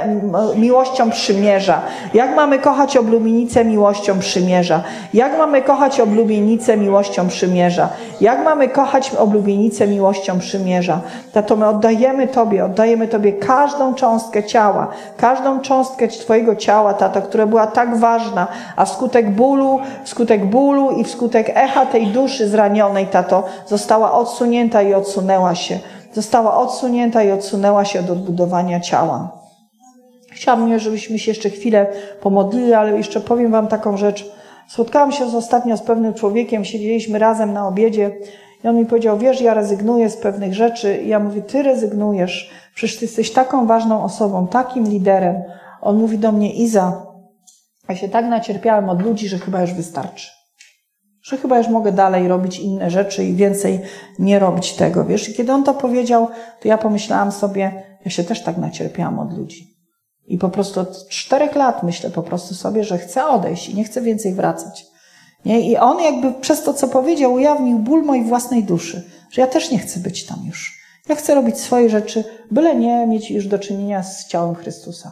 miłością przymierza. Jak mamy kochać oblubienicę miłością przymierza? Jak mamy kochać oblubienicę miłością przymierza? Jak mamy kochać oblubienicę miłością przymierza? Tato, my oddajemy Tobie, oddajemy Tobie każdą cząstkę ciała, każdą cząstkę Twojego ciała, Tato, która była tak ważna, a wskutek bólu, wskutek bólu i wskutek echa tej duszy zranionej, Tato, została odsunięta i odsunęła się. Została odsunięta i odsunęła się od odbudowania ciała. Chciałabym, żebyśmy się jeszcze chwilę pomodlili, ale jeszcze powiem Wam taką rzecz. Spotkałam się ostatnio z pewnym człowiekiem, siedzieliśmy razem na obiedzie i on mi powiedział: wiesz, ja rezygnuję z pewnych rzeczy. I ja mówię: ty rezygnujesz? Przecież ty jesteś taką ważną osobą, takim liderem. On mówi do mnie: Iza, ja się tak nacierpiałem od ludzi, że chyba już wystarczy. Że chyba już mogę dalej robić inne rzeczy i więcej nie robić tego, wiesz. I kiedy on to powiedział, to ja pomyślałam sobie: ja się też tak nacierpiałam od ludzi. I po prostu od czterech lat myślę po prostu sobie, że chcę odejść i nie chcę więcej wracać. Nie? I on jakby przez to, co powiedział, ujawnił ból mojej własnej duszy, że ja też nie chcę być tam już. Ja chcę robić swoje rzeczy, byle nie mieć już do czynienia z ciałem Chrystusa.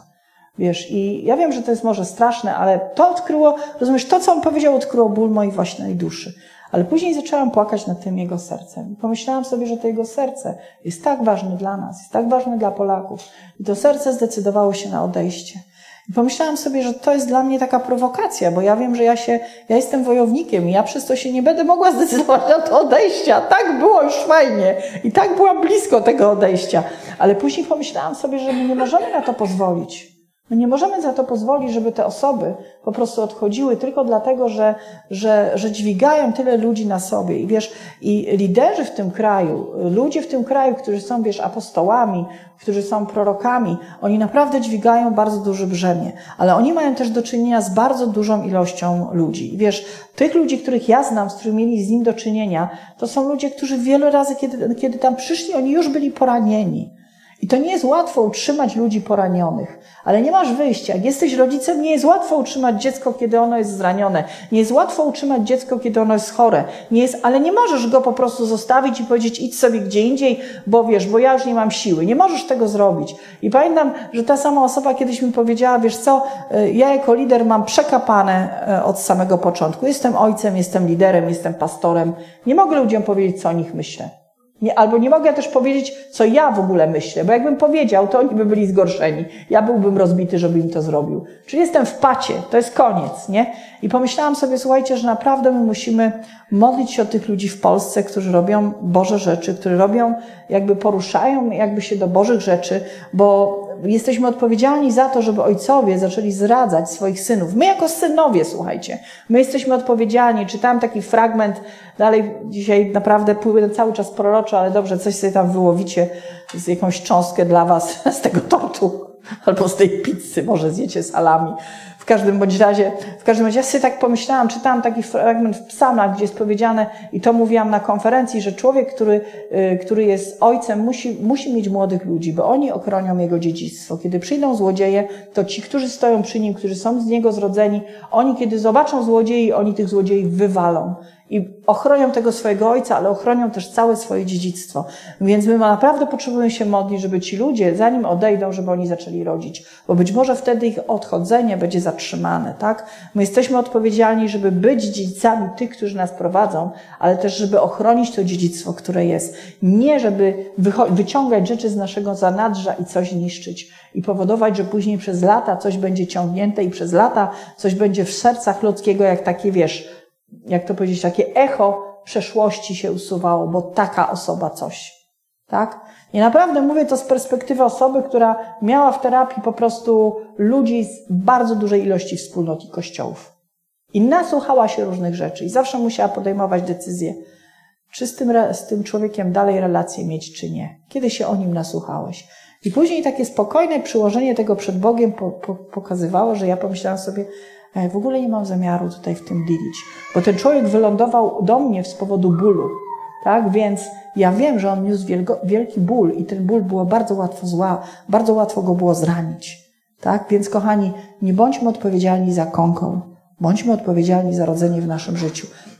Wiesz, i ja wiem, że to jest może straszne, ale to odkryło, rozumiesz, to, co on powiedział, odkryło ból mojej własnej duszy. Ale później zaczęłam płakać nad tym jego sercem. I pomyślałam sobie, że to jego serce jest tak ważne dla nas, jest tak ważne dla Polaków. I to serce zdecydowało się na odejście. I pomyślałam sobie, że to jest dla mnie taka prowokacja, bo ja wiem, że ja się, ja jestem wojownikiem i ja przez to się nie będę mogła zdecydować na to odejście. A tak było już fajnie i tak byłam blisko tego odejścia. Ale później pomyślałam sobie, że my nie możemy na to pozwolić. My nie możemy za to pozwolić, żeby te osoby po prostu odchodziły tylko dlatego, że, że, że dźwigają tyle ludzi na sobie. I wiesz, i liderzy w tym kraju, ludzie w tym kraju, którzy są, wiesz, apostołami, którzy są prorokami, oni naprawdę dźwigają bardzo duże brzemię, ale oni mają też do czynienia z bardzo dużą ilością ludzi. I wiesz, tych ludzi, których ja znam, z którymi mieli z nim do czynienia, to są ludzie, którzy wiele razy, kiedy, kiedy tam przyszli, oni już byli poranieni. I to nie jest łatwo utrzymać ludzi poranionych, ale nie masz wyjścia. Jak jesteś rodzicem, nie jest łatwo utrzymać dziecko, kiedy ono jest zranione. Nie jest łatwo utrzymać dziecko, kiedy ono jest chore. Nie jest, ale nie możesz go po prostu zostawić i powiedzieć, idź sobie gdzie indziej, bo wiesz, bo ja już nie mam siły. Nie możesz tego zrobić. I pamiętam, że ta sama osoba kiedyś mi powiedziała, wiesz co, ja jako lider mam przekapane od samego początku. Jestem ojcem, jestem liderem, jestem pastorem. Nie mogę ludziom powiedzieć, co o nich myślę. Nie, albo nie mogę też powiedzieć, co ja w ogóle myślę, bo jakbym powiedział, to oni by byli zgorszeni. Ja byłbym rozbity, żeby im to zrobił. Czyli jestem w pacie, to jest koniec, nie? I pomyślałam sobie, słuchajcie, że naprawdę my musimy modlić się o tych ludzi w Polsce, którzy robią Boże rzeczy, którzy robią, jakby poruszają jakby się do Bożych rzeczy, bo jesteśmy odpowiedzialni za to, żeby ojcowie zaczęli zradzać swoich synów. My jako synowie, słuchajcie, my jesteśmy odpowiedzialni. Czytałam taki fragment, dalej dzisiaj naprawdę płynę cały czas proroczo, ale dobrze, coś sobie tam wyłowicie, z jakąś cząstkę dla was z tego tortu albo z tej pizzy, może zjecie salami. W każdym bądź razie, w każdym razie ja sobie tak pomyślałam, czytałam taki fragment w psalmach, gdzie jest powiedziane, i to mówiłam na konferencji, że człowiek, który, który jest ojcem, musi, musi mieć młodych ludzi, bo oni ochronią jego dziedzictwo. Kiedy przyjdą złodzieje, to ci, którzy stoją przy nim, którzy są z niego zrodzeni, oni kiedy zobaczą złodziei, oni tych złodziei wywalą. I ochronią tego swojego ojca, ale ochronią też całe swoje dziedzictwo. Więc my naprawdę potrzebujemy się modlić, żeby ci ludzie, zanim odejdą, żeby oni zaczęli rodzić. Bo być może wtedy ich odchodzenie będzie zatrzymane, tak? My jesteśmy odpowiedzialni, żeby być dziedzicami tych, którzy nas prowadzą, ale też, żeby ochronić to dziedzictwo, które jest. Nie, żeby wyciągać rzeczy z naszego zanadrza i coś niszczyć. I powodować, że później przez lata coś będzie ciągnięte i przez lata coś będzie w sercach ludzkiego, jak takie, wiesz, jak to powiedzieć, takie echo przeszłości się usuwało, bo taka osoba coś, tak? I naprawdę mówię to z perspektywy osoby, która miała w terapii po prostu ludzi z bardzo dużej ilości wspólnot i kościołów. I nasłuchała się różnych rzeczy i zawsze musiała podejmować decyzję, czy z tym, z tym człowiekiem dalej relację mieć, czy nie. Kiedy się o nim nasłuchałeś. I później takie spokojne przyłożenie tego przed Bogiem po, po, pokazywało, że ja pomyślałam sobie, ja w ogóle nie mam zamiaru tutaj w tym dilić, bo ten człowiek wylądował do mnie z powodu bólu, tak? Więc ja wiem, że on niósł wielko, wielki ból i ten ból było bardzo łatwo zła, bardzo łatwo go było zranić, tak? Więc kochani, nie bądźmy odpowiedzialni za konką, bądźmy odpowiedzialni za rodzenie w naszym życiu.